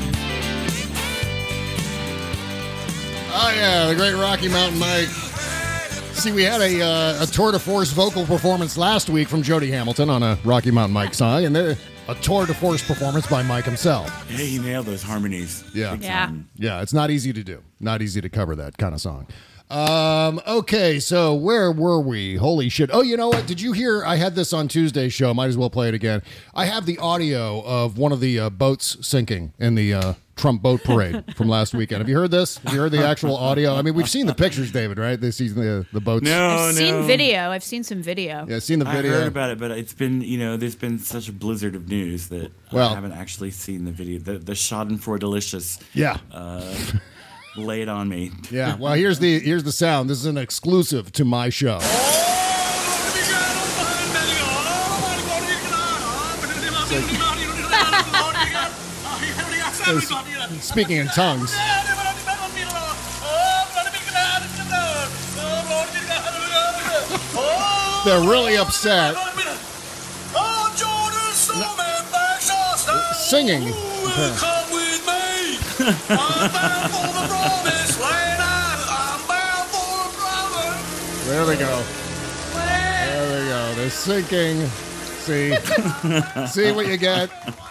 Oh, yeah, the great Rocky Mountain Mike. See, we had a, uh, a tour de force vocal performance last week from Jody Hamilton on a Rocky Mountain Mike song, and then a tour de force performance by Mike himself. Yeah, he nailed those harmonies. Yeah. Big Yeah. time. Yeah, it's not easy to do. Not easy to cover that kind of song. Um, okay, so where were we? Holy shit. Oh, you know what? Did you hear? I had this on Tuesday's show. Might as well play it again. I have the audio of one of the uh, boats sinking in the uh, Trump boat parade from last weekend. Have you heard this? Have you heard the actual audio? I mean, we've seen the pictures, David, right? They see the, the boats. No, I've no. seen video. I've seen some video. Yeah, seen the I video. heard about it, but it's been, you know, there's been such a blizzard of news that Well- I haven't actually seen the video. The, the Schadenfreude-delicious Yeah. uh, laid on me. Yeah, well, here's the here's the sound. This is an exclusive to my show. Speaking in tongues. They're really upset. Singing. Come with me. I'm bound for the promised land. I'm bound for a brother. There they go. There they go. They're sinking. See? See what you get?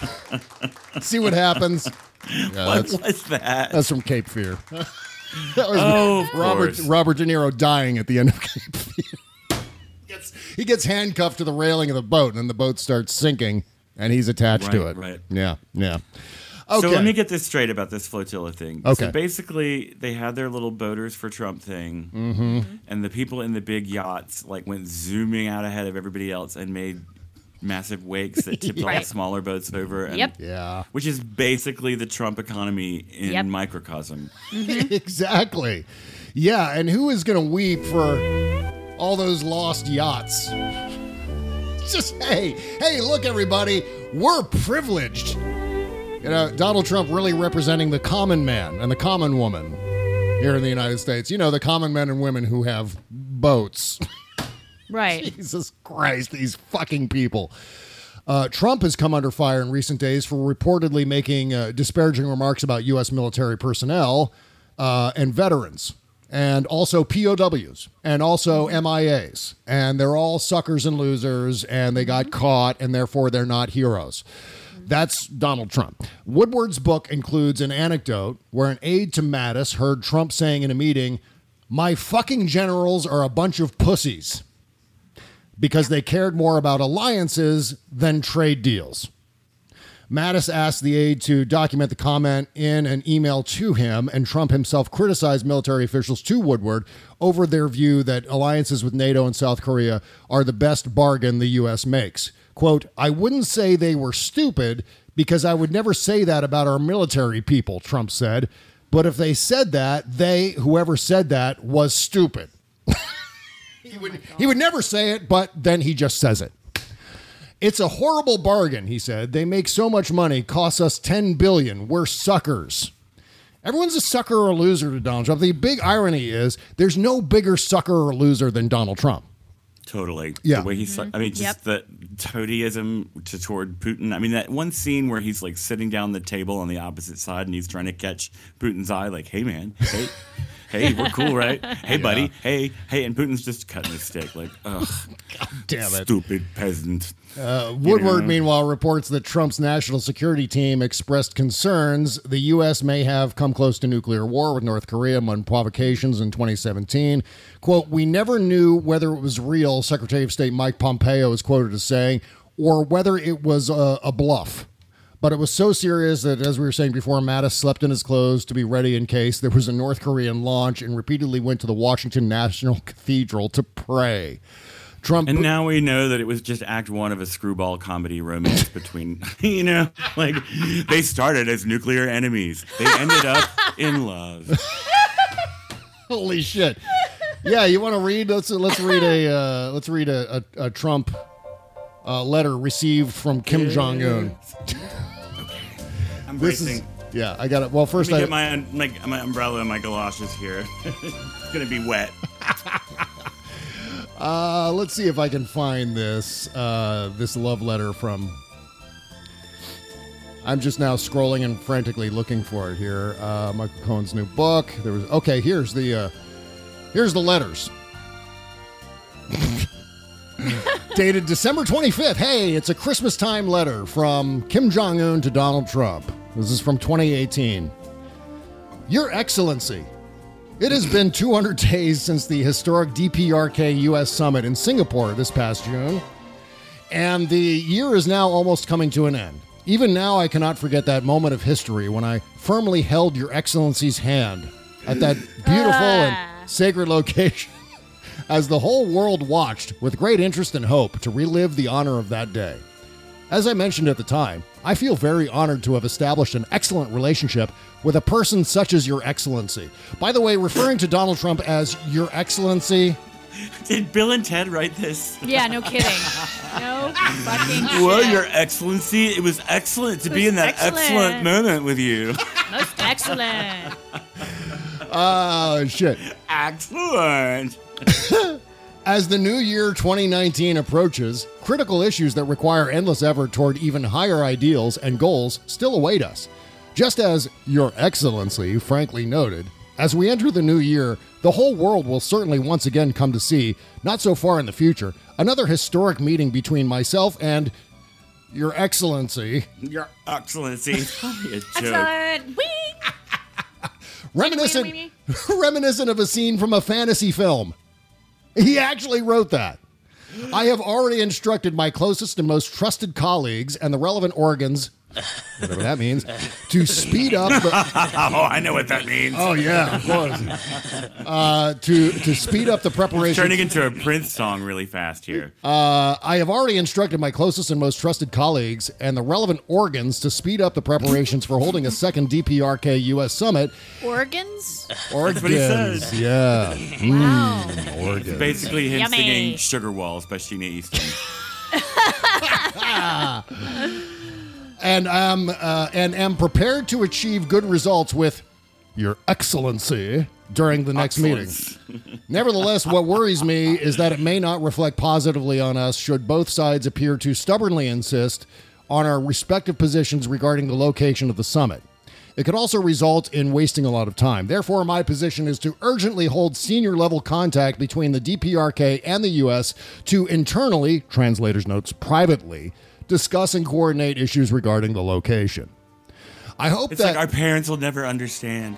See what happens? Yeah, What that's, was that? that's from Cape Fear. That was Oh, of Robert course. Robert De Niro dying at the end of Cape Fear. He gets, he gets handcuffed to the railing of the boat, and then the boat starts sinking, and he's attached to Right, it. right. Yeah, yeah. Okay. So let me get this straight about this flotilla thing. Okay. So basically, they had their little boaters for Trump thing, Mm-hmm. and the people in the big yachts like went zooming out ahead of everybody else and made massive wakes that tipped all the Right. smaller boats over. And, Yep. Yeah. Which is basically the Trump economy in Yep. microcosm. Exactly. Yeah, and who is going to weep for all those lost yachts? Just, hey, hey, look, everybody, we're privileged. You know, Donald Trump really representing the common man and the common woman here in the United States. You know, the common men and women who have boats. Right. Jesus Christ, these fucking people. Uh, Trump has come under fire in recent days for reportedly making uh, disparaging remarks about U S military personnel uh, and veterans, and also P O Ws, and also M I As. And they're all suckers and losers, and they got caught, and therefore they're not heroes. That's Donald Trump. Woodward's book includes an anecdote where an aide to Mattis heard Trump saying in a meeting, "My fucking generals are a bunch of pussies," because they cared more about alliances than trade deals. Mattis asked the aide to document the comment in an email to him, and Trump himself criticized military officials to Woodward over their view that alliances with NATO and South Korea are the best bargain the U S makes. Quote, "I wouldn't say they were stupid because I would never say that about our military people," Trump said. "But if they said that, they, whoever said that, was stupid." He would, he would never say it, but then he just says it. It's a horrible bargain, he said. They make so much money, costs us ten billion dollars. We're suckers. Everyone's a sucker or a loser to Donald Trump. The big irony is there's no bigger sucker or loser than Donald Trump. Totally. Yeah. The way he's, I mean, just Yep. the toadyism to, toward Putin. I mean, that one scene where he's like sitting down the table on the opposite side and he's trying to catch Putin's eye, like, hey, man, hey, hey, we're cool, right? Hey, buddy, Yeah. hey, hey. And Putin's just cutting his stick, like, ugh. God damn it. Stupid peasant. Uh, Woodward, You know? meanwhile, reports that Trump's national security team expressed concerns the U S may have come close to nuclear war with North Korea among provocations in twenty seventeen. Quote, we never knew whether it was real, Secretary of State Mike Pompeo is quoted as saying, or whether it was a, a bluff. But it was so serious that, as we were saying before, Mattis slept in his clothes to be ready in case there was a North Korean launch and repeatedly went to the Washington National Cathedral to pray. Trump And now we know that it was just act one of a screwball comedy romance between, you know, like they started as nuclear enemies. They ended up in love. Holy shit! Yeah, you want to read? Let's let's read a uh, let's read a, a, a Trump uh, letter received from Kim Jong Un. I'm This is bracing. yeah. I got it. Well, first Let me I get my, my my umbrella and my galoshes here. It's gonna be wet. uh, let's see if I can find this uh, this love letter from. I'm just now scrolling and frantically looking for it here. Uh, Michael Cohen's new book. There was okay. Here's the uh, here's the letters. Dated December twenty-fifth. Hey, it's a Christmas time letter from Kim Jong-un to Donald Trump. This is from twenty eighteen. Your Excellency, it has been two hundred days since the historic D P R K U S summit in Singapore this past June, and the year is now almost coming to an end. Even now, I cannot forget that moment of history when I firmly held Your Excellency's hand at that beautiful and sacred location as the whole world watched with great interest and hope to relive the honor of that day. As I mentioned at the time, I feel very honored to have established an excellent relationship with a person such as Your Excellency. By the way, referring to Donald Trump as Your Excellency... Did Bill and Ted write this? Yeah, no kidding. No fucking shit. Well, Your Excellency, it was excellent to be in that excellent. excellent moment with you. Most excellent. Oh, shit. Excellent. As the new year twenty nineteen approaches, critical issues that require endless effort toward even higher ideals and goals still await us. Just as Your Excellency frankly noted, as we enter the new year, the whole world will certainly once again come to see, not so far in the future, another historic meeting between myself and Your Excellency. Your Excellency. Probably a joke. Excellent. Whee! Reminiscent, Weenie, reminiscent of a scene from a fantasy film. He actually wrote that. I have already instructed my closest and most trusted colleagues and the relevant organs, whatever that means, to speed up the... Oh, I know what that means. Oh, yeah, of course. Uh, to, to speed up the preparation... Turning into a Prince song really fast here. Uh, I have already instructed my closest and most trusted colleagues and the relevant organs to speed up the preparations for holding a second D P R K U S summit. Organs? Organs, what he said. yeah. Wow. Mm, organs. Basically him Yummy. singing Sugar Walls by Sheena Easton. and am uh, and am prepared to achieve good results with Your Excellency during the next Excellence. meeting. Nevertheless, what worries me is that it may not reflect positively on us should both sides appear to stubbornly insist on our respective positions regarding the location of the summit. It could also result in wasting a lot of time. Therefore, my position is to urgently hold senior level contact between the D P R K and the U S to internally, translators notes privately, discuss and coordinate issues regarding the location. I hope It's that like our parents will never understand.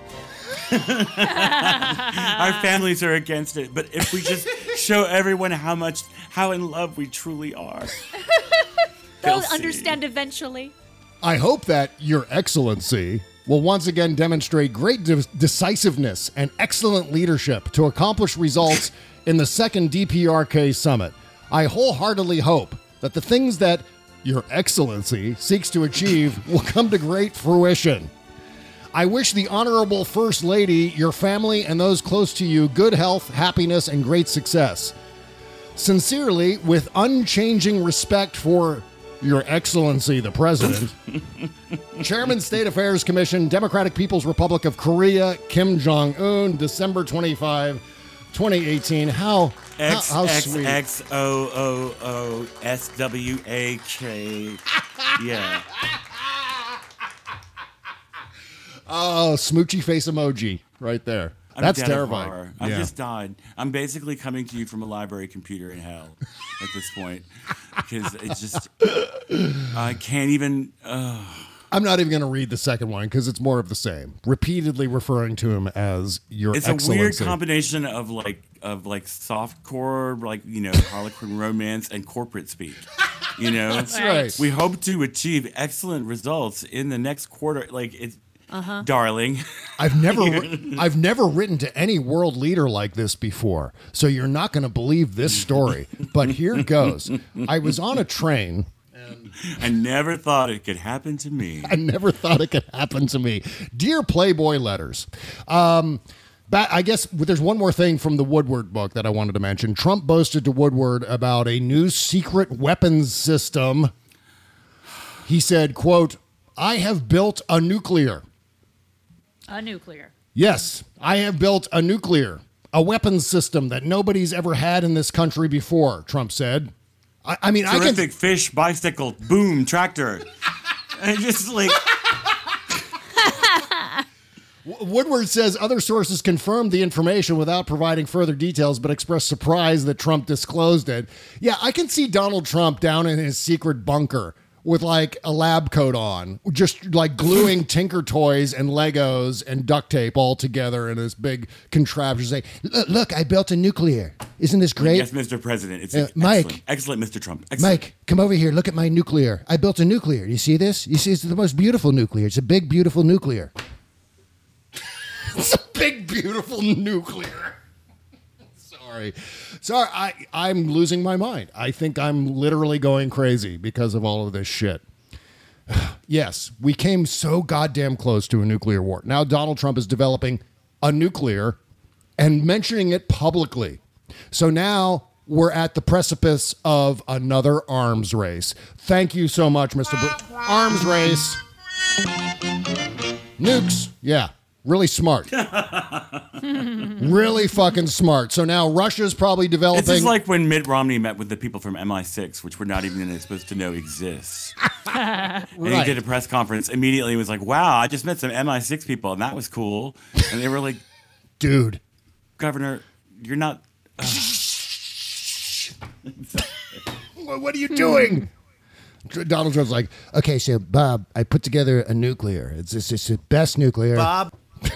Our families are against it, but if we just show everyone how much, how in love we truly are, They'll see. understand eventually. I hope that Your Excellency will once again demonstrate great de- decisiveness and excellent leadership to accomplish results in the second D P R K summit. I wholeheartedly hope that the things that Your Excellency seeks to achieve will come to great fruition. I wish the Honorable First Lady, your family, and those close to you good health, happiness, and great success. Sincerely, with unchanging respect for Your Excellency, the President. Chairman, State Affairs Commission, Democratic People's Republic of Korea, Kim Jong-un, December twenty-fifth, twenty eighteen. How, X, how, how X, sweet. X, O, O, O, S, W, A, K. Yeah. Oh, smoochy face emoji right there. I'm That's dead of terrifying. horror. I Yeah. just died. I'm basically coming to you from a library computer in hell at this point because it's just I can't even. Uh. I'm not even going to read the second one because it's more of the same. Repeatedly referring to him as Your It's Excellency. a weird combination of like of like softcore, like you know, Harlequin romance and corporate speak. You know, That's right. We hope to achieve excellent results in the next quarter. Like it's. Uh-huh. Darling, I've never, I've never written to any world leader like this before, so you're not going to believe this story. But here goes. I was on a train. And I never thought it could happen to me. I never thought it could happen to me. Dear Playboy Letters. Um, But I guess there's one more thing from the Woodward book that I wanted to mention. Trump boasted to Woodward about a new secret weapons system. He said, quote, I have built a nuclear. A nuclear. Yes, I have built a nuclear, a weapons system that nobody's ever had in this country before, Trump said. I, I mean, Terrific I can... fish, bicycle, boom, tractor. And just like... Woodward says other sources confirmed the information without providing further details, but expressed surprise that Trump disclosed it. Yeah, I can see Donald Trump down in his secret bunker with like a lab coat on, just like gluing Tinker Toys and Legos and duct tape all together in this big contraption. Say, look, look, I built a nuclear. Isn't this great? Yes, Mister President. It's Uh, excellent. Mike. Excellent, Mister Trump. Excellent. Mike, come over here. Look at my nuclear. I built a nuclear. You see this? You see, it's the most beautiful nuclear. It's a big, beautiful nuclear. It's a big, beautiful nuclear. Sorry. Sorry, I, I'm losing my mind. I think I'm literally going crazy because of all of this shit. Yes, we came so goddamn close to a nuclear war. Now Donald Trump is developing a nuclear and mentioning it publicly. So now we're at the precipice of another arms race. Thank you so much, Mister Br- Arms race. Nukes. Yeah. Really smart. Really fucking smart. So now Russia's probably developing... It's just like when Mitt Romney met with the people from M I six, which we're not even supposed to know exists. And Right. he did a press conference. Immediately he was like, wow, I just met some M I six people, and that was cool. And they were like... Dude. Governor, you're not... What are you doing? Donald Trump's like, okay, so Bob, I put together a nuclear. It's, it's, it's the best nuclear. Bob.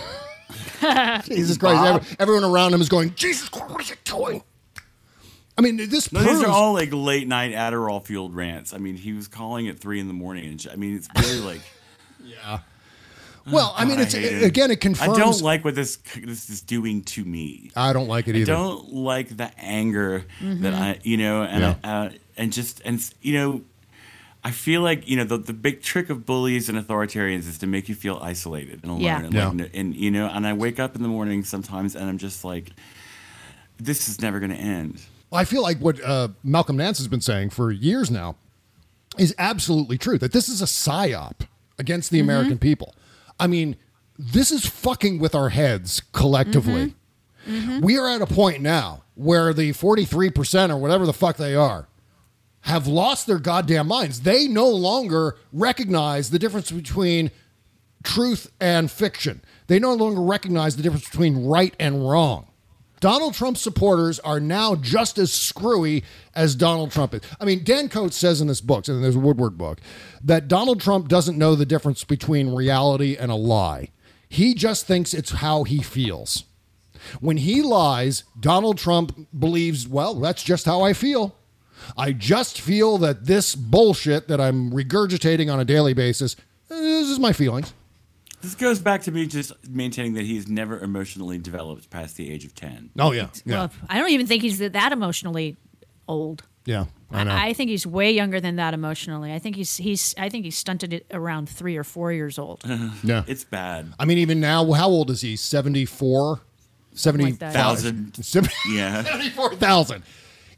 Jesus Christ. Bob? Every- everyone around him is going, Jesus Christ, what are you doing? I mean, this No, proves... these are all like late night Adderall fueled rants. I mean, he was calling at three in the morning. And sh- I mean, it's really like... yeah. Well, I mean, God, it's hate it. again, it confirms... I don't like what this this is doing to me. I don't like it either. I don't like the anger Mm-hmm. that I, you know, and Yeah. uh, and just and you know, I feel like you know the the big trick of bullies and authoritarians is to make you feel isolated and alone. Yeah. And, Yeah. like, n- and you know, and I wake up in the morning sometimes and I'm just like, this is never going to end. Well, I feel like what uh, Malcolm Nance has been saying for years now is absolutely true, that this is a psyop against the American people. I mean, this is fucking with our heads collectively. We are at a point now where the forty-three percent or whatever the fuck they are have lost their goddamn minds. They no longer recognize the difference between truth and fiction. They no longer recognize the difference between right and wrong. Donald Trump supporters are now just as screwy as Donald Trump is. I mean, Dan Coates says in this book, and there's a Woodward book, that Donald Trump doesn't know the difference between reality and a lie. He just thinks it's how he feels. When he lies, Donald Trump believes, well, that's just how I feel. I just feel that this bullshit that I'm regurgitating on a daily basis, this is my feelings. This goes back to me just maintaining that he's never emotionally developed past the age of ten. Oh, yeah. Yeah. Well, I don't even think he's that that emotionally old. Yeah, I know. I, I think he's way younger than that emotionally. I think he's he's I think he's stunted it around three or four years old. Yeah. It's bad. I mean, even now, how old is he? seventy-four? Something like that. Thousand. Seventy- Yeah. seventy-four thousand.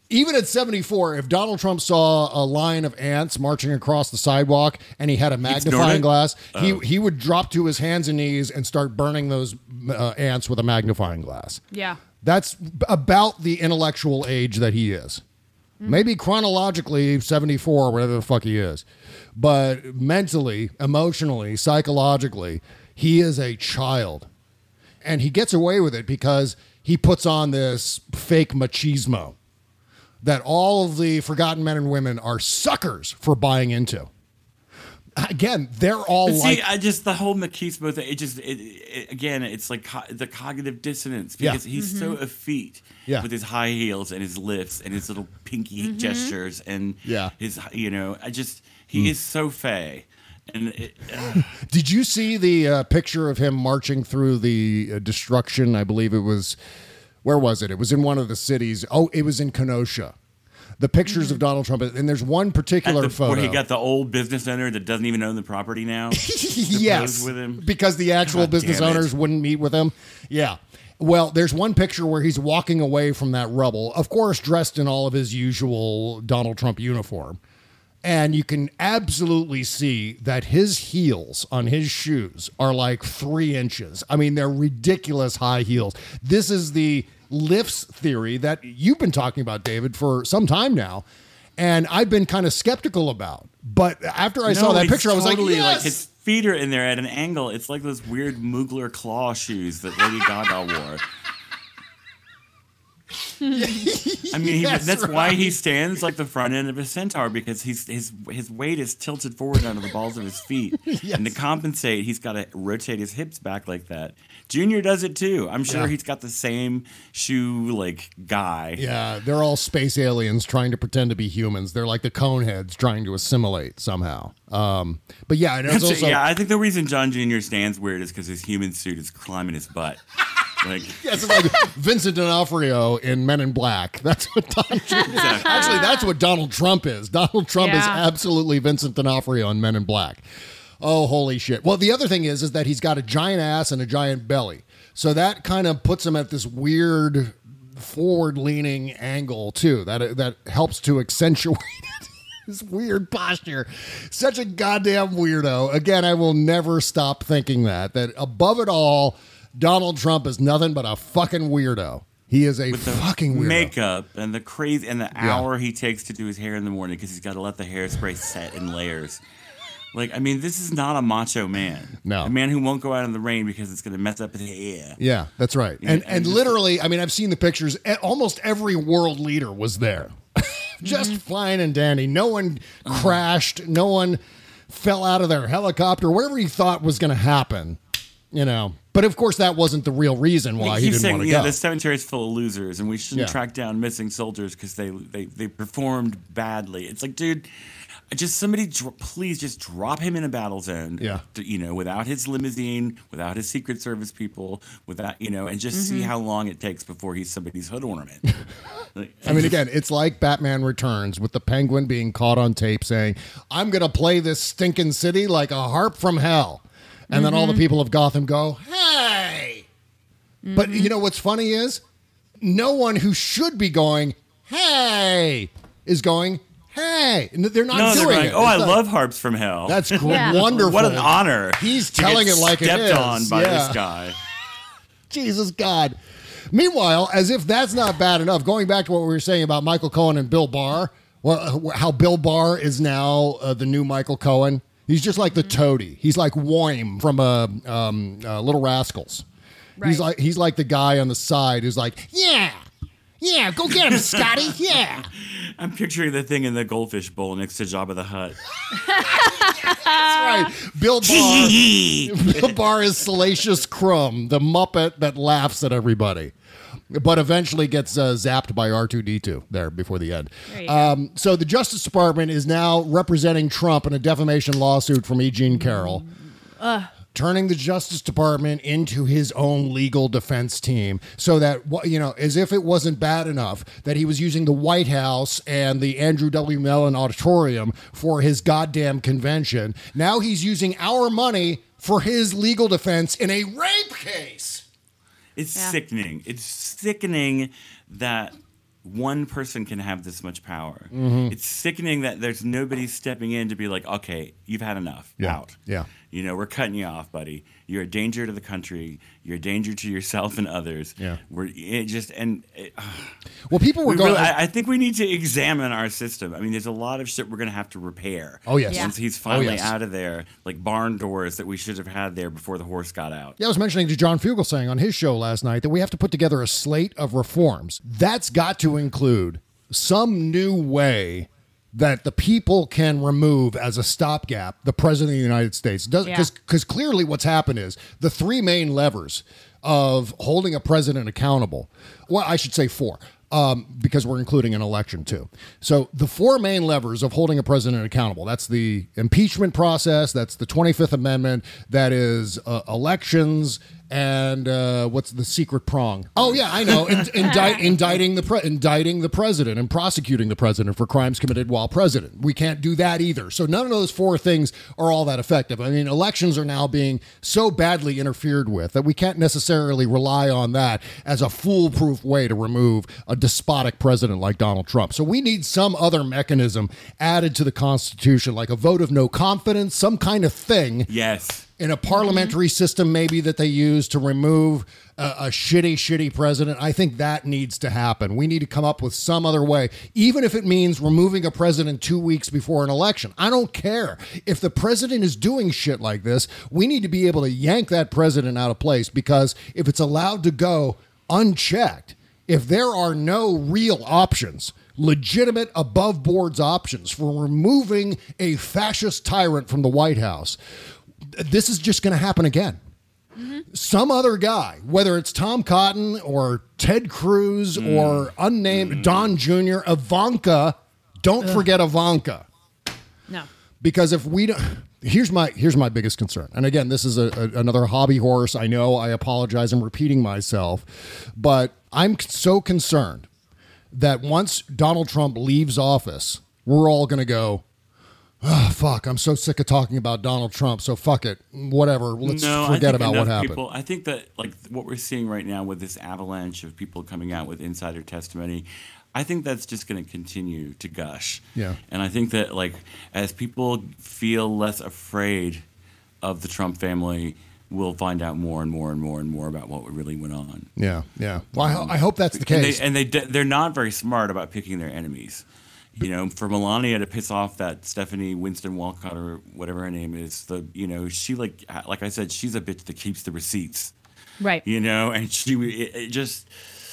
even at seventy-four, if Donald Trump saw a line of ants marching across the sidewalk and he had a magnifying glass, Oh. he he would drop to his hands and knees and start burning those uh, ants with a magnifying glass. Yeah. That's about the intellectual age that he is. Maybe chronologically seventy-four or whatever the fuck he is. But mentally, emotionally, psychologically, he is a child. And he gets away with it because he puts on this fake machismo that all of the forgotten men and women are suckers for buying into. Again, they're all But like... see, I just the whole machismo thing. It just it, it, again, it's like co- the cognitive dissonance because Yeah. he's so Mhm. effete Yeah. with his high heels and his lifts and his little pinky Mhm. gestures and Yeah. his you know. I just he Mm. is so fey. And it, uh, Did you see the uh, picture of him marching through the uh, destruction? I believe it was, where was it? It was in one of the cities. Oh, it was in Kenosha. The pictures of Donald Trump, and there's one particular at the, photo. where he got the old business owner that doesn't even own the property now. to yes, pose with him. because the actual God business damn it. owners wouldn't meet with him. Yeah. Well, there's one picture where he's walking away from that rubble, of course, dressed in all of his usual Donald Trump uniform. And you can absolutely see that his heels on his shoes are like three inches. I mean, they're ridiculous high heels. This is the lifts theory that you've been talking about, David, for some time now. And I've been kind of skeptical about. But after I No, saw that it's picture, I was like, totally yes! like his feet are in there at an angle. It's like those weird Mugler claw shoes that Lady Gaga wore. I mean, he, Yes, that's right. why he stands like the front end of a centaur because he's his his weight is tilted forward onto the balls of his feet, Yes. and to compensate, he's got to rotate his hips back like that. Junior does it too. I'm sure Yeah. he's got the same shoe like guy. Yeah, they're all space aliens trying to pretend to be humans. They're like the Coneheads trying to assimilate somehow. Um, but yeah, and it's That's- also yeah, I think the reason John Junior stands weird is because his human suit is climbing his butt. Like, yeah, it's like Vincent D'Onofrio in Men in Black. That's what Don Actually, that's what Donald Trump is. Donald Trump is Yeah. absolutely Vincent D'Onofrio in Men in Black. Oh, holy shit. Well, the other thing is, is that he's got a giant ass and a giant belly. So that kind of puts him at this weird forward-leaning angle, too. That, that helps to accentuate it. This weird posture. Such a goddamn weirdo. Again, I will never stop thinking that. That above it all, Donald Trump is nothing but a fucking weirdo. He is a with the fucking weirdo. makeup and the crazy and the Yeah. hour he takes to do his hair in the morning because he's got to let the hairspray set in layers. Like, I mean, this is not a macho man. No. A man who won't go out in the rain because it's going to mess up his hair. Yeah, that's right. Yeah, And and and just- literally, I mean, I've seen the pictures. e- Almost every world leader was there. Just fine and dandy. No one crashed. No one fell out of their helicopter. Whatever he thought was going to happen, you know. But of course, that wasn't the real reason why he He's didn't saying, want to yeah, go. the cemetery is full of losers, and we shouldn't Yeah. track down missing soldiers because they, they they performed badly. It's like, dude, just somebody, dro- please just drop him in a battle zone. Yeah. to- you know, without his limousine, without his Secret Service people, without you know, and just see Mhm. how long it takes before he's somebody's hood ornament. Like, I mean, again, it's like Batman Returns with the Penguin being caught on tape saying, I'm going to play this stinking city like a harp from hell. And then all the Mhm. people of Gotham go, hey. But you know what's funny is no one who should be going, hey, is going, hey. And they're not no, doing they're going, it. oh, I It's not- love harps from hell. That's gr- wonderful. What an honor. He's to get telling it like it stepped is. on by Yeah. this guy. Jesus God. Meanwhile, as if that's not bad enough, going back to what we were saying about Michael Cohen and Bill Barr, well, how Bill Barr is now uh, the new Michael Cohen. He's just like the toady. He's like Woim from uh, um, uh, Little Rascals. He's like he's like the guy on the side who's like, yeah, yeah, go get him, Scotty, yeah. I'm picturing the thing in the goldfish bowl next to Jabba the Hutt. That's right. Bill Barr. Bill Barr is Salacious Crumb, the Muppet that laughs at everybody, but eventually gets uh, zapped by R two D two there before the end. There you Um, so the Justice Department is now representing Trump in a defamation lawsuit from E. Jean Carroll, Ugh. turning the Justice Department into his own legal defense team so that, wha- you know, as if it wasn't bad enough that he was using the White House and the Andrew W. Mellon Auditorium for his goddamn convention. Now he's using our money for his legal defense in a rape case. It's sickening. It's sickening that one person can have this much power. Mhm. It's sickening that there's nobody stepping in to be like, okay, you've had enough. Yeah. Out. Yeah. You know, we're cutting you off, buddy. You're a danger to the country. You're a danger to yourself and others. Yeah. We're it just and it, uh, Well, people were we going. really- I, I think we need to examine our system. I mean, there's a lot of shit we're going to have to repair. Oh, yes. Once Yeah. he's finally Oh, yes. out of there, like barn doors that we should have had there before the horse got out. Yeah, I was mentioning to John Fugelsang on his show last night that we have to put together a slate of reforms. That's got to include some new way that the people can remove as a stopgap the president of the United States. Does because Yeah. because clearly what's happened is the three main levers of holding a president accountable. Well, I should say four. Um, because we're including an election too. So the four main levers of holding a president accountable, that's the impeachment process, that's the twenty-fifth Amendment, that is uh, elections, and uh, what's the secret prong? Oh yeah, I know, In, indict, indicting the pre- indicting the president and prosecuting the president for crimes committed while president. We can't do that either. So none of those four things are all that effective. I mean, elections are now being so badly interfered with that we can't necessarily rely on that as a foolproof way to remove a despotic president like Donald Trump. So we need some other mechanism added to the Constitution, like a vote of no confidence, some kind of thing. Yes. In a parliamentary system, maybe that they use to remove a, a shitty, shitty president. I think that needs to happen. We need to come up with some other way, even if it means removing a president two weeks before an election. I don't care. If the president is doing shit like this, we need to be able to yank that president out of place, because if it's allowed to go unchecked, if there are no real options, legitimate above boards options for removing a fascist tyrant from the White House, this is just going to happen again. Mm-hmm. Some other guy, whether it's Tom Cotton or Ted Cruz mm. or unnamed mm. Don Junior, Ivanka, don't Ugh. forget Ivanka. No. Because if we don't, here's my here's my biggest concern. And again, this is a, a, another hobby horse. I know, I apologize, I'm repeating myself, but I'm so concerned that once Donald Trump leaves office, we're all going to go, oh, fuck, I'm so sick of talking about Donald Trump, so fuck it. Whatever. Let's no, forget I think about what enough happened. People, I think that like what we're seeing right now with this avalanche of people coming out with insider testimony, I think that's just going to continue to gush. Yeah. And I think that like as people feel less afraid of the Trump family, we'll find out more and more and more and more about what really went on. Yeah, yeah. Well, I, ho- I hope that's the And case. they, and they they're not very smart about picking their enemies. You know, for Melania to piss off that Stephanie Winston Walcott or whatever her name is, the you know she like like I said, she's a bitch that keeps the receipts, right? You know, and she it, it just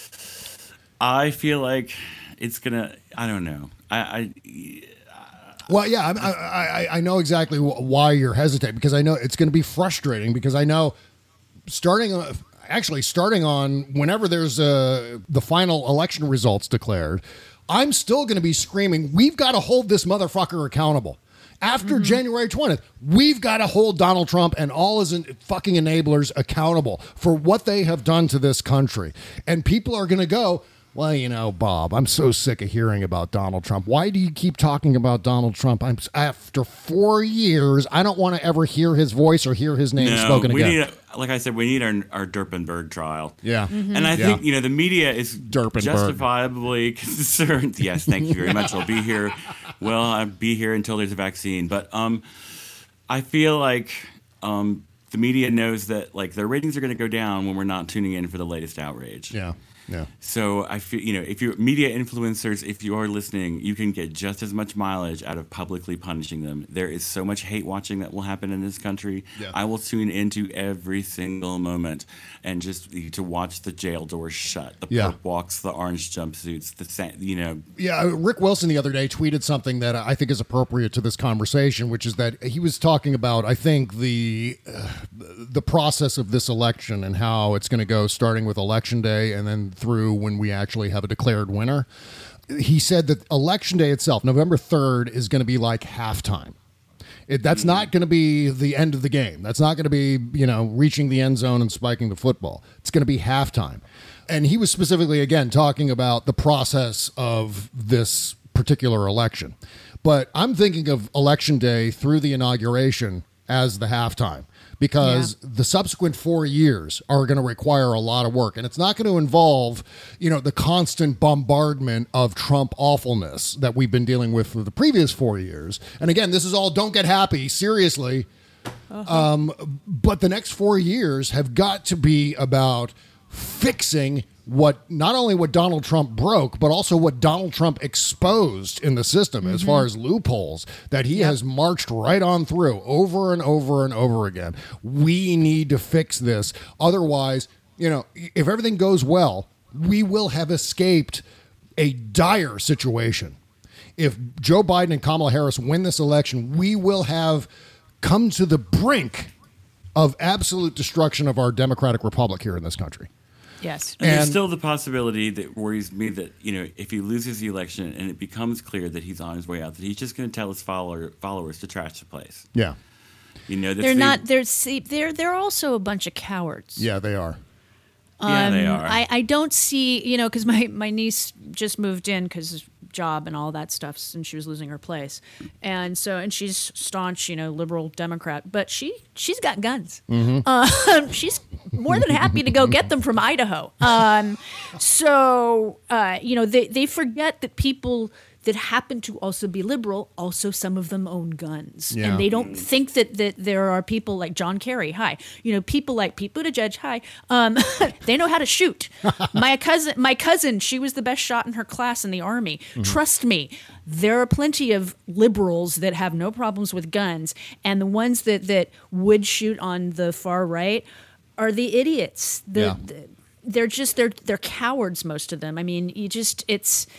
I feel like it's gonna I don't know I. I Well, yeah, I, I, I know exactly why you're hesitating, because I know it's going to be frustrating, because I know starting on, actually starting on whenever there's uh, the final election results declared, I'm still going to be screaming, we've got to hold this motherfucker accountable. After mm-hmm. January twentieth, we've got to hold Donald Trump and all his fucking enablers accountable for what they have done to this country. And people are going to go, well, you know, Bob, I'm so sick of hearing about Donald Trump. Why do you keep talking about Donald Trump? I'm after four years, I don't want to ever hear his voice or hear his name no, spoken we again. Need a, like I said, we need our, our Durpenberg trial. Yeah. Mm-hmm. And I Yeah. think, you know, the media is Durpenberg. justifiably concerned. Yes, thank you very much. I'll be here. Well, I'll be here until there's a vaccine. But um, I feel like um, the media knows that, like, their ratings are going to go down when we're not tuning in for the latest outrage. Yeah. Yeah. So I feel, you know, if you're media influencers, if you are listening, you can get just as much mileage out of publicly punishing them. There is so much hate watching that will happen in this country. Yeah. I will tune into every single moment and just to watch the jail doors shut, the Yeah. perp walks, the orange jumpsuits, the sa- you know. Yeah, Rick Wilson the other day tweeted something that I think is appropriate to this conversation, which is that he was talking about, I think, the uh, the process of this election and how it's going to go, starting with Election Day and then through when we actually have a declared winner. He said that Election Day itself, November third, is going to be like halftime. It, that's mm-hmm. not going to be the end of the game. That's not going to be, you know, reaching the end zone and spiking the football. It's going to be halftime. And he was specifically, again, talking about the process of this particular election. But I'm thinking of Election Day through the inauguration as the halftime because yeah. the subsequent four years are going to require a lot of work. And it's not going to involve, you know, the constant bombardment of Trump awfulness that we've been dealing with for the previous four years. And again, this is all don't get happy, seriously. Uh-huh. Um, but the next four years have got to be about fixing what not only what Donald Trump broke, but also what Donald Trump exposed in the system mm-hmm. as far as loopholes that he yep. has marched right on through over and over and over again. We need to fix this. Otherwise, you know, if everything goes well, we will have escaped a dire situation. If Joe Biden and Kamala Harris win this election, we will have come to the brink of absolute destruction of our democratic republic here in this country. Yes. And, and there's still the possibility that worries me that, you know, if he loses the election and it becomes clear that he's on his way out, that he's just going to tell his follower, followers to trash the place. Yeah. You know, they're the, not, they're, see, they're, they're also a bunch of cowards. Yeah, they are. Um, yeah, they are. I, I don't see, you know, because my, my niece just moved in because job and all that stuff since she was losing her place. And so, and she's staunch, you know, liberal Democrat, but she, she's got guns. Mm-hmm. Uh, she's more than happy to go get them from Idaho. Um, so, uh, you know, they, they forget that people that happen to also be liberal, also some of them own guns. Yeah. And they don't think that, that there are people like John Kerry, hi. You know, people like Pete Buttigieg, hi. Um, they know how to shoot. my cousin, my cousin, she was the best shot in her class in the Army. Mm-hmm. Trust me, there are plenty of liberals that have no problems with guns. And the ones that, that would shoot on the far right are the idiots. The, yeah. the, they're just, they're, they're cowards, most of them. I mean, you just, it's...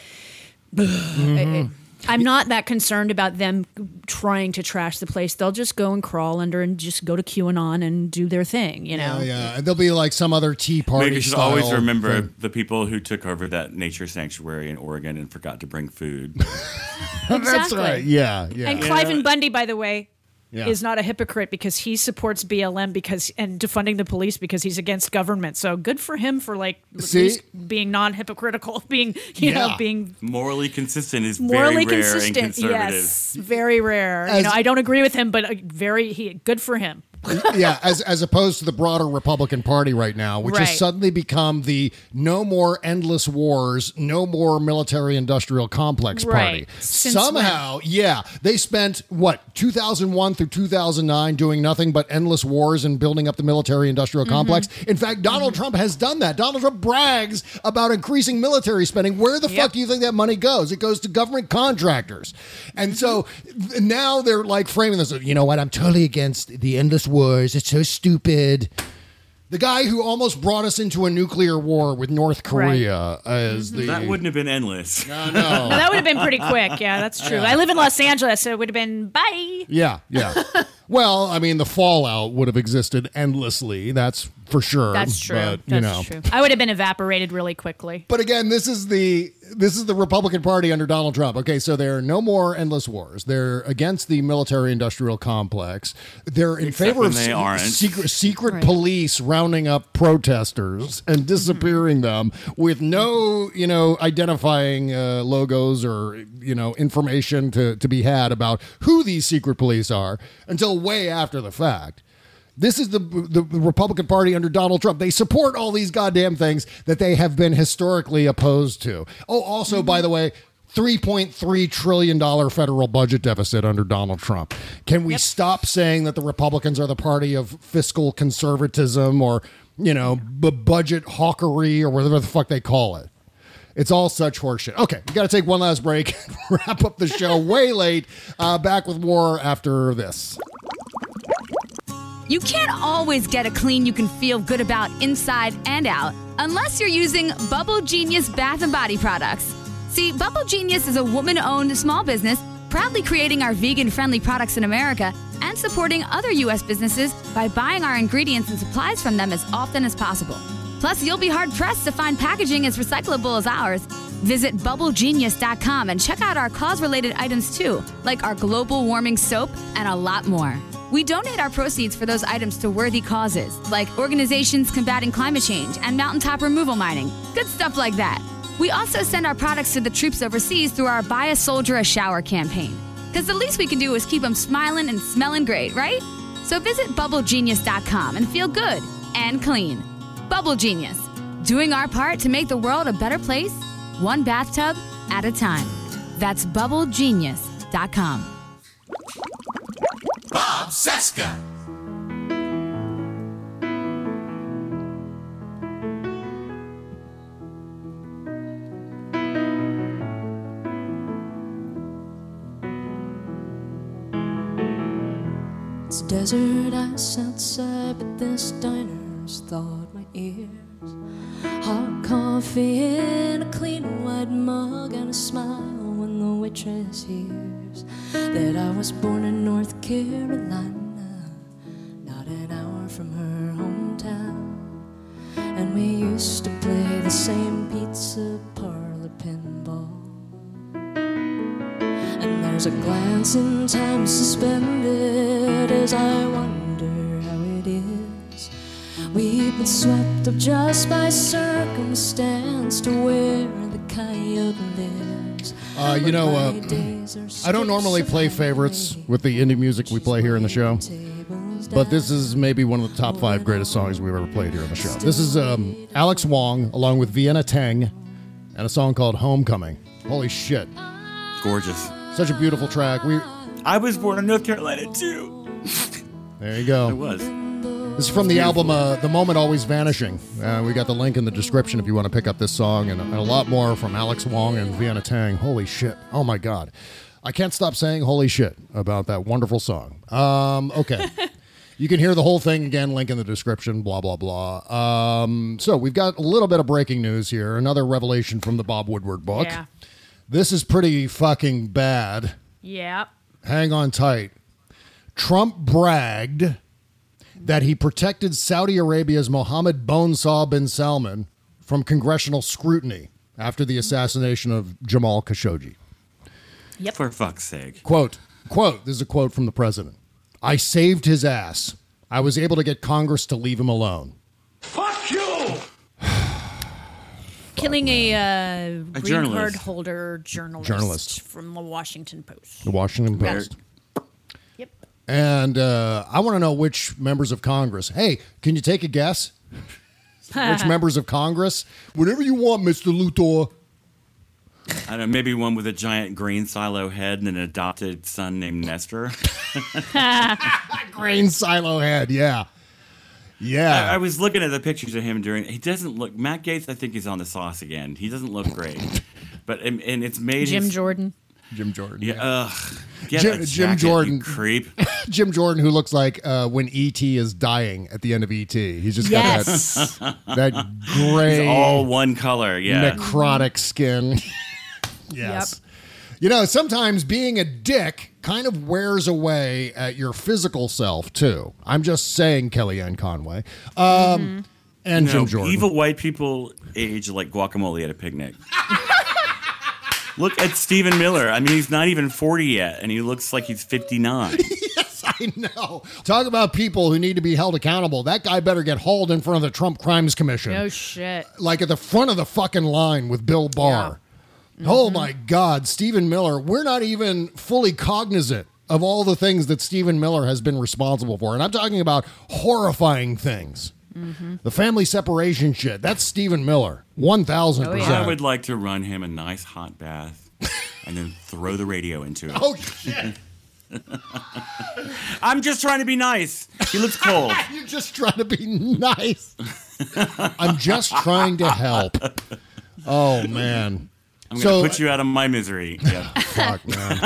Mm-hmm. I'm not that concerned about them trying to trash the place. They'll just go and crawl under and just go to QAnon and do their thing, you know? Yeah, yeah. And there'll be like some other Tea Party Maybe you should style always remember thing. the people who took over that nature sanctuary in Oregon and forgot to bring food. Exactly. That's right. Yeah, yeah. And Cliven Bundy, by the way, Yeah. is not a hypocrite because he supports B L M because and defunding the police because he's against government. So good for him for like at See? least being non-hypocritical, being you Yeah. know being Morally consistent is morally very rare consistent. and conservative. Yes, very rare. As- you know, I don't agree with him, but uh, very he good for him. yeah, as as opposed to the broader Republican Party right now, which Right. has suddenly become the no more endless wars, no more military-industrial complex party. Right. Since Somehow, yeah, they spent, what, two thousand one through two thousand nine doing nothing but endless wars and building up the military-industrial Mm-hmm. complex. In fact, Donald Trump has done that. Donald Trump brags about increasing military spending. Where the Yep. fuck do you think that money goes? It goes to government contractors. And so th- now they're like framing this, you know what, I'm totally against the endless wars. It's so stupid. The guy who almost brought us into a nuclear war with North Korea as the... That wouldn't have been endless. No, no. Well, that would have been pretty quick. Yeah, that's true. I live in Los Angeles, so it would have been bye. Yeah, yeah. Well, I mean, the fallout would have existed endlessly. That's for sure. That's true. But, you That's know. true. I would have been evaporated really quickly. But again, this is the this is the Republican Party under Donald Trump. Okay, so there are no more endless wars. They're against the military-industrial complex. They're in Except favor when of they se- aren't. secret secret Right. police rounding up protesters and disappearing them with no, you know, identifying uh, logos or you know information to to be had about who these secret police are until way after the fact. This is the the Republican Party under Donald Trump. They support all these goddamn things that they have been historically opposed to. Oh, also, mm-hmm. by the way, three point three trillion dollars federal budget deficit under Donald Trump. Can we yep. stop saying that the Republicans are the party of fiscal conservatism or, you know, b- budget hawkery or whatever the fuck they call it? It's all such horseshit. Okay, we got to take one last break, wrap up the show way late. Uh, back with more after this. You can't always get a clean you can feel good about inside and out unless you're using Bubble Genius Bath and Body products. See, Bubble Genius is a woman-owned small business proudly creating our vegan-friendly products in America and supporting other U S businesses by buying our ingredients and supplies from them as often as possible. Plus, you'll be hard-pressed to find packaging as recyclable as ours. Visit bubble genius dot com and check out our cause-related items too, like our global warming soap and a lot more. We donate our proceeds for those items to worthy causes, like organizations combating climate change and mountaintop removal mining. Good stuff like that. We also send our products to the troops overseas through our Buy a Soldier a Shower campaign. Because the least we can do is keep them smiling and smelling great, right? So visit bubble genius dot com and feel good and clean. Bubble Genius, doing our part to make the world a better place, one bathtub at a time. That's bubble genius dot com. Bob Cesca. It's desert ice outside, but this diner's thawed my ears. Hot coffee in a clean white mug and a smile when the waitress hears that I was born in North Carolina, not an hour from her hometown. And we used to play the same pizza parlor pinball. And there's a glance in time suspended as I wonder how it is. We've been swept up just by circumstance to where the coyote lives. Uh, you know, uh, I don't normally play favorites with the indie music we play here in the show, but this is maybe one of the top five greatest songs we've ever played here on the show. This is um, Alex Wong along with Vienna Teng and a song called Homecoming. Holy shit. Gorgeous. Such a beautiful track. We, I was born in North Carolina, too. There you go. I was. This is from the album uh, The Moment Always Vanishing. Uh, we got the link in the description if you want to pick up this song, and, and a lot more from Alex Wong and Vienna Teng. Holy shit. Oh, my God. I can't stop saying holy shit about that wonderful song. Um, okay. You can hear the whole thing again, link in the description, blah, blah, blah. Um, so we've got a little bit of breaking news here. Another revelation from the Bob Woodward book. Yeah. This is pretty fucking bad. Yep. Hang on tight. Trump bragged that he protected Saudi Arabia's Mohammed Bonesaw bin Salman from congressional scrutiny after the assassination of Jamal Khashoggi. Yep. For fuck's sake. Quote, quote, this is a quote from the president. I saved his ass. I was able to get Congress to leave him alone. Fuck you! Killing a, uh, green journalist. card holder journalist, Journalist. from the Washington Post. The Washington Got Post. Yep. And uh, I want to know which members of Congress. Hey, can you take a guess? Which members of Congress? Whatever you want, Mister Luthor. I don't know, maybe one with a giant grain silo head and an adopted son named Nestor. Grain silo head, yeah. Yeah. I, I was looking at the pictures of him during. He doesn't look. Matt Gaetz, I think, is on the sauce again. He doesn't look great, but and, and it's made Jim his, Jordan. Jim Jordan. Yeah. Ugh. Get Jim, a Jim jacket, Jordan. you creep. Jim Jordan, who looks like uh, when E T is dying at the end of E T. He's just Yes. got that that gray, He's all one color. Yeah. necrotic skin. Yes. You know, sometimes being a dick kind of wears away at your physical self, too. I'm just saying, Kellyanne Conway. Um, Mm-hmm. And No, Jim Jordan. Evil white people age like guacamole at a picnic. Look at Stephen Miller. I mean, he's not even forty yet, and he looks like he's fifty-nine. Yes, I know. Talk about people who need to be held accountable. That guy better get hauled in front of the Trump Crimes Commission. No shit. Like at the front of the fucking line with Bill Barr. Yeah. Oh, Mm-hmm. my God. Stephen Miller. We're not even fully cognizant of all the things that Stephen Miller has been responsible for. And I'm talking about horrifying things. Mm-hmm. The family separation shit. That's Stephen Miller. one thousand percent. I would like to run him a nice hot bath and then throw the radio into it. Oh, shit. I'm just trying to be nice. He looks cold. You're just trying to be nice. I'm just trying to help. Oh, man. I'm So- going to put you out of my misery. Yeah. Fuck, man.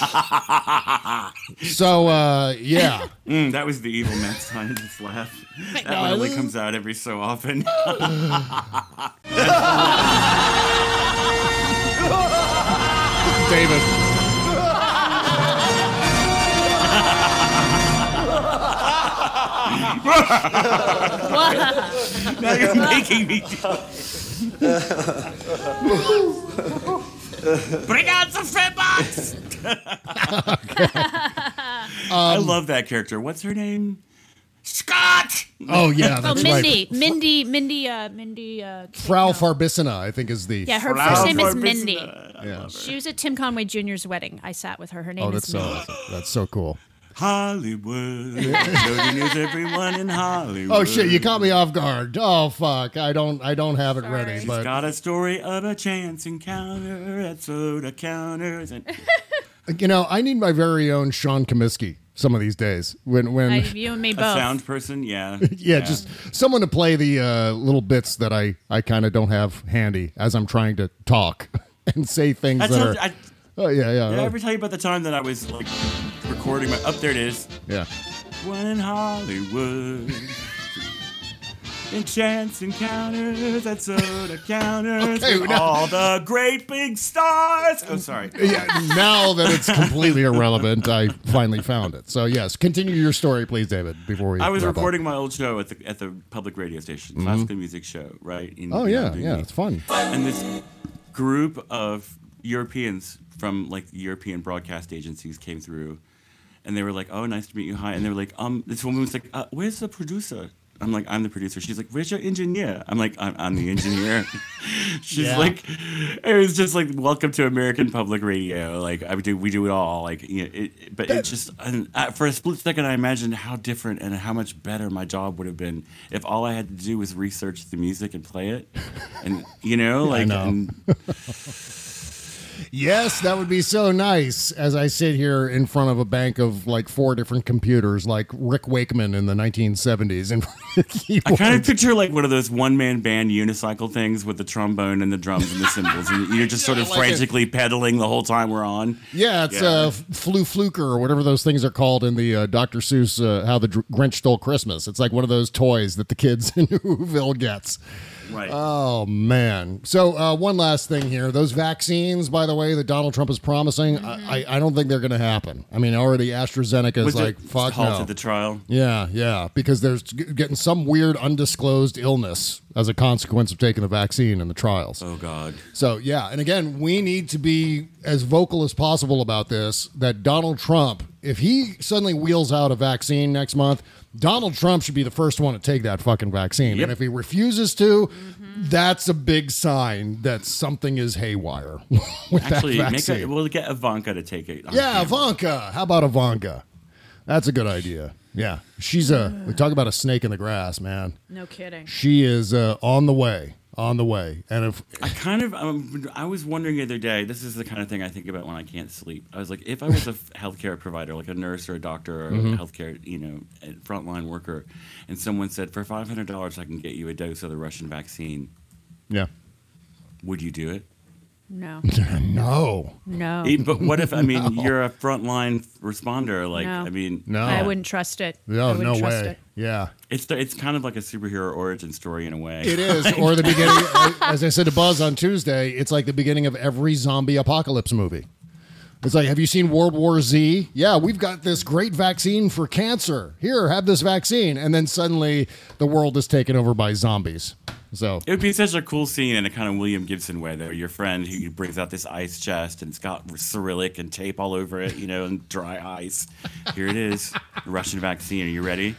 So, uh, yeah. Mm, that was the evil man's time to just laugh. That No, one only this is- comes out every so often. David. Now you're making me do Bring out the Fedbox! I love that character. What's her name? Scott! Oh, yeah, Oh, that's Mindy, right. Mindy, Mindy, uh, Mindy. Uh, Frau Farbissina, I think, is the... yeah, her Frau first name is Farbissina. Mindy. Yeah. She was at Tim Conway Junior's wedding. I sat with her. Her name Oh, is that's so, Mindy. that's so cool. Hollywood. Nobody knows everyone in Hollywood. Oh shit! You caught me off guard. Oh fuck! I don't. I don't have it ready. She's But got a story of a chance encounter at soda counters. And you know, I need my very own Sean Comiskey some of these days. When when I, you and me a both. sound person, yeah. yeah, just someone to play the uh, little bits that I I kind of don't have handy as I'm trying to talk and say things I that told- are. I- oh yeah, yeah. Did I oh, ever tell you about the time that I was like recording my? Up there it is. yeah. One in Hollywood. In chance encounters at soda counters Okay, with now- all the great big stars. Oh, sorry. Yeah, now that it's completely irrelevant, I finally found it. So yes, continue your story, please, David. Before we, I was wrap up. recording my old show at the at the public radio station, Mhm. classical music show, right? In, Oh you know, yeah, doing yeah, the- it's fun. And this group of Europeans from like European broadcast agencies came through, and they were like, "Oh, nice to meet you. Hi." And they were like, "Um," this woman was like, uh, "Where's the producer?" I'm like, "I'm the producer." She's like, "Where's your engineer?" I'm like, "I'm, I'm the engineer." She's Yeah. like, it was just like, "Welcome to American Public Radio." Like, I do, we do it all. Like, you know, it, but it just and I, for a split second, I imagined how different and how much better my job would have been if all I had to do was research the music and play it, and you know, I like, know. and, Yes, that would be so nice as I sit here in front of a bank of like four different computers, like Rick Wakeman in the nineteen seventies. And I kind of picture like one of those one-man band unicycle things with the trombone and the drums and the cymbals, and you're just sort of like frantically pedaling the whole time we're on. Yeah, it's Yeah. uh, Flu Fluker or whatever those things are called in the uh, Doctor Seuss uh, How the Dr- Grinch Stole Christmas. It's like one of those toys that the kids in Whoville gets. Right. Oh, man. So uh, one last thing here. Those vaccines, by the way, that Donald Trump is promising, I, I, I don't think they're going to happen. I mean, already AstraZeneca is Was like, it fuck halted no. the trial? Yeah, yeah, because there's g- getting some weird undisclosed illness as a consequence of taking the vaccine in the trials. Oh, God. So, yeah, and again, we need to be as vocal as possible about this, that Donald Trump, if he suddenly wheels out a vaccine next month, Donald Trump should be the first one to take that fucking vaccine. Yep. And if he refuses to, that's a big sign that something is haywire with Actually, that make vaccine. a, we'll get Ivanka to take it. on Yeah, camera. Ivanka. How about Ivanka? That's a good idea. Yeah, she's a. We talk about a snake in the grass, man. No kidding. She is uh, on the way, on the way. And if I kind of, um, I was wondering the other day, this is the kind of thing I think about when I can't sleep. I was like, if I was a f- healthcare provider, like a nurse or a doctor or Mhm. a healthcare, you know, a frontline worker, and someone said, for five hundred dollars, I can get you a dose of the Russian vaccine, yeah, would you do it? No. no, No. Eh, But what if, I mean, No. you're a frontline responder? Like, No. I mean, no, I wouldn't trust it. I No, wouldn't no trust way. it. Yeah, it's it's kind of like a superhero origin story in a way. it is. Or the beginning, as I said to Buzz on Tuesday, it's like the beginning of every zombie apocalypse movie. It's like, have you seen World War Z? Yeah, we've got this great vaccine for cancer. Here, have this vaccine. And then suddenly the world is taken over by zombies. So It would be such a cool scene in a kind of William Gibson way, though. Your friend who brings out this ice chest and it's got Cyrillic and tape all over it, you know, and dry ice. Here it is, the Russian vaccine. Are you ready?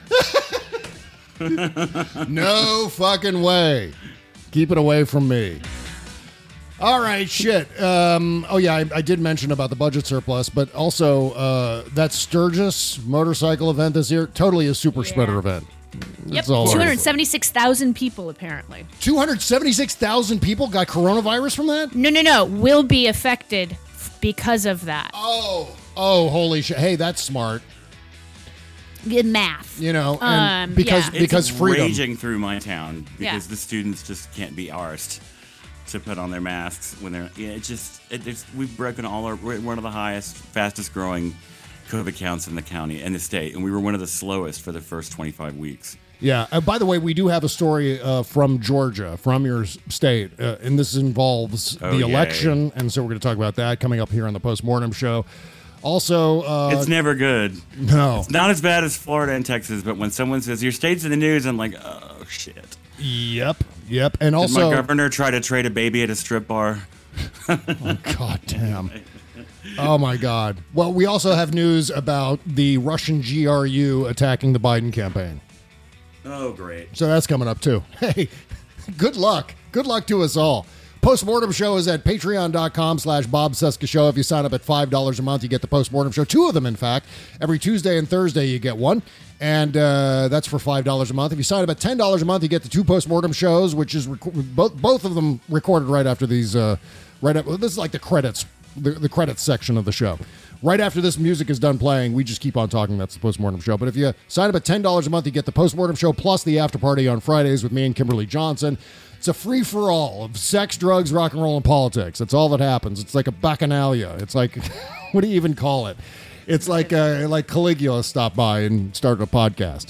no fucking way. Keep it away from me. All right, shit. Um, oh, yeah, I, I did mention about the budget surplus, but also uh, that Sturgis motorcycle event this year, totally a super spreader event. Yep. That's all. two hundred seventy-six thousand people, apparently. two hundred seventy-six thousand people got coronavirus from that? No, no, no. Will be affected f- because of that. Oh. Oh, holy shit. Hey, that's smart. Good math. You know, and Um, because yeah. because it's freedom. raging through my town because Yeah. the students just can't be arsed to put on their masks when they're. Yeah, it just it, it's, we've broken all our. We're one of the highest, fastest growing COVID counts in the county and the state, and we were one of the slowest for the first twenty-five weeks. Yeah. Uh, by the way, we do have a story uh, from Georgia, from your s- state, uh, and this involves Oh, the yay. election, and so we're going to talk about that coming up here on the Postmortem Show. Also, uh, It's never good. No. It's not as bad as Florida and Texas, but when someone says your state's in the news, I'm like, oh shit. Yep, yep, and Did also, my governor try to trade a baby at a strip bar? oh god damn. Oh my God. Well, we also have news about the Russian G R U attacking the Biden campaign. Oh, great. So that's coming up too. Hey, good luck. Good luck to us all. Postmortem Show is at patreon.com slash Bob Cesca Show. If you sign up at five dollars a month, you get the Postmortem Show. Two of them, in fact. Every Tuesday and Thursday, you get one. And uh, that's for five dollars a month. If you sign up at ten dollars a month, you get the two Postmortem Shows, which is rec- both both of them recorded right after these. Uh, right up, this is like the credits, the, the credits section of the show. Right after this music is done playing, we just keep on talking. That's the Postmortem Show. But if you sign up at ten dollars a month, you get the Postmortem Show plus the after party on Fridays with me and Kimberly Johnson. It's a free-for-all of sex, drugs, rock and roll, and politics. That's all that happens. It's like a bacchanalia. It's like, what do you even call it? It's like uh, like Caligula stopped by and started a podcast.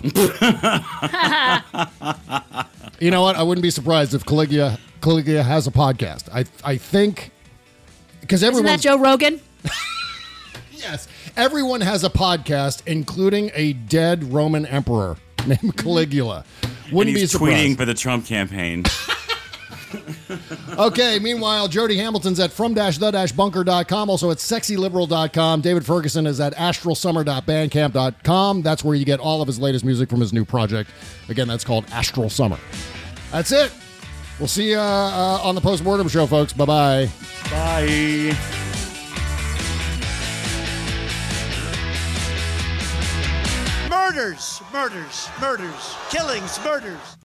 You know what? I wouldn't be surprised if Caligula Caligula has a podcast. I I think because everyone Isn't that Joe Rogan? Yes, everyone has a podcast, including a dead Roman emperor named Caligula. Wouldn't and he's be surprised. tweeting for the Trump campaign. Okay, meanwhile, Jody Hamilton's at from dash the dash bunker dot com, also at sexy liberal dot com. David Ferguson is at astral summer dot bandcamp dot com. That's where you get all of his latest music from his new project. Again, that's called Astral Summer. That's it. We'll see you uh, uh, on the Postmortem Show, folks. Bye-bye. Bye. Murders, murders, murders, killings, murders.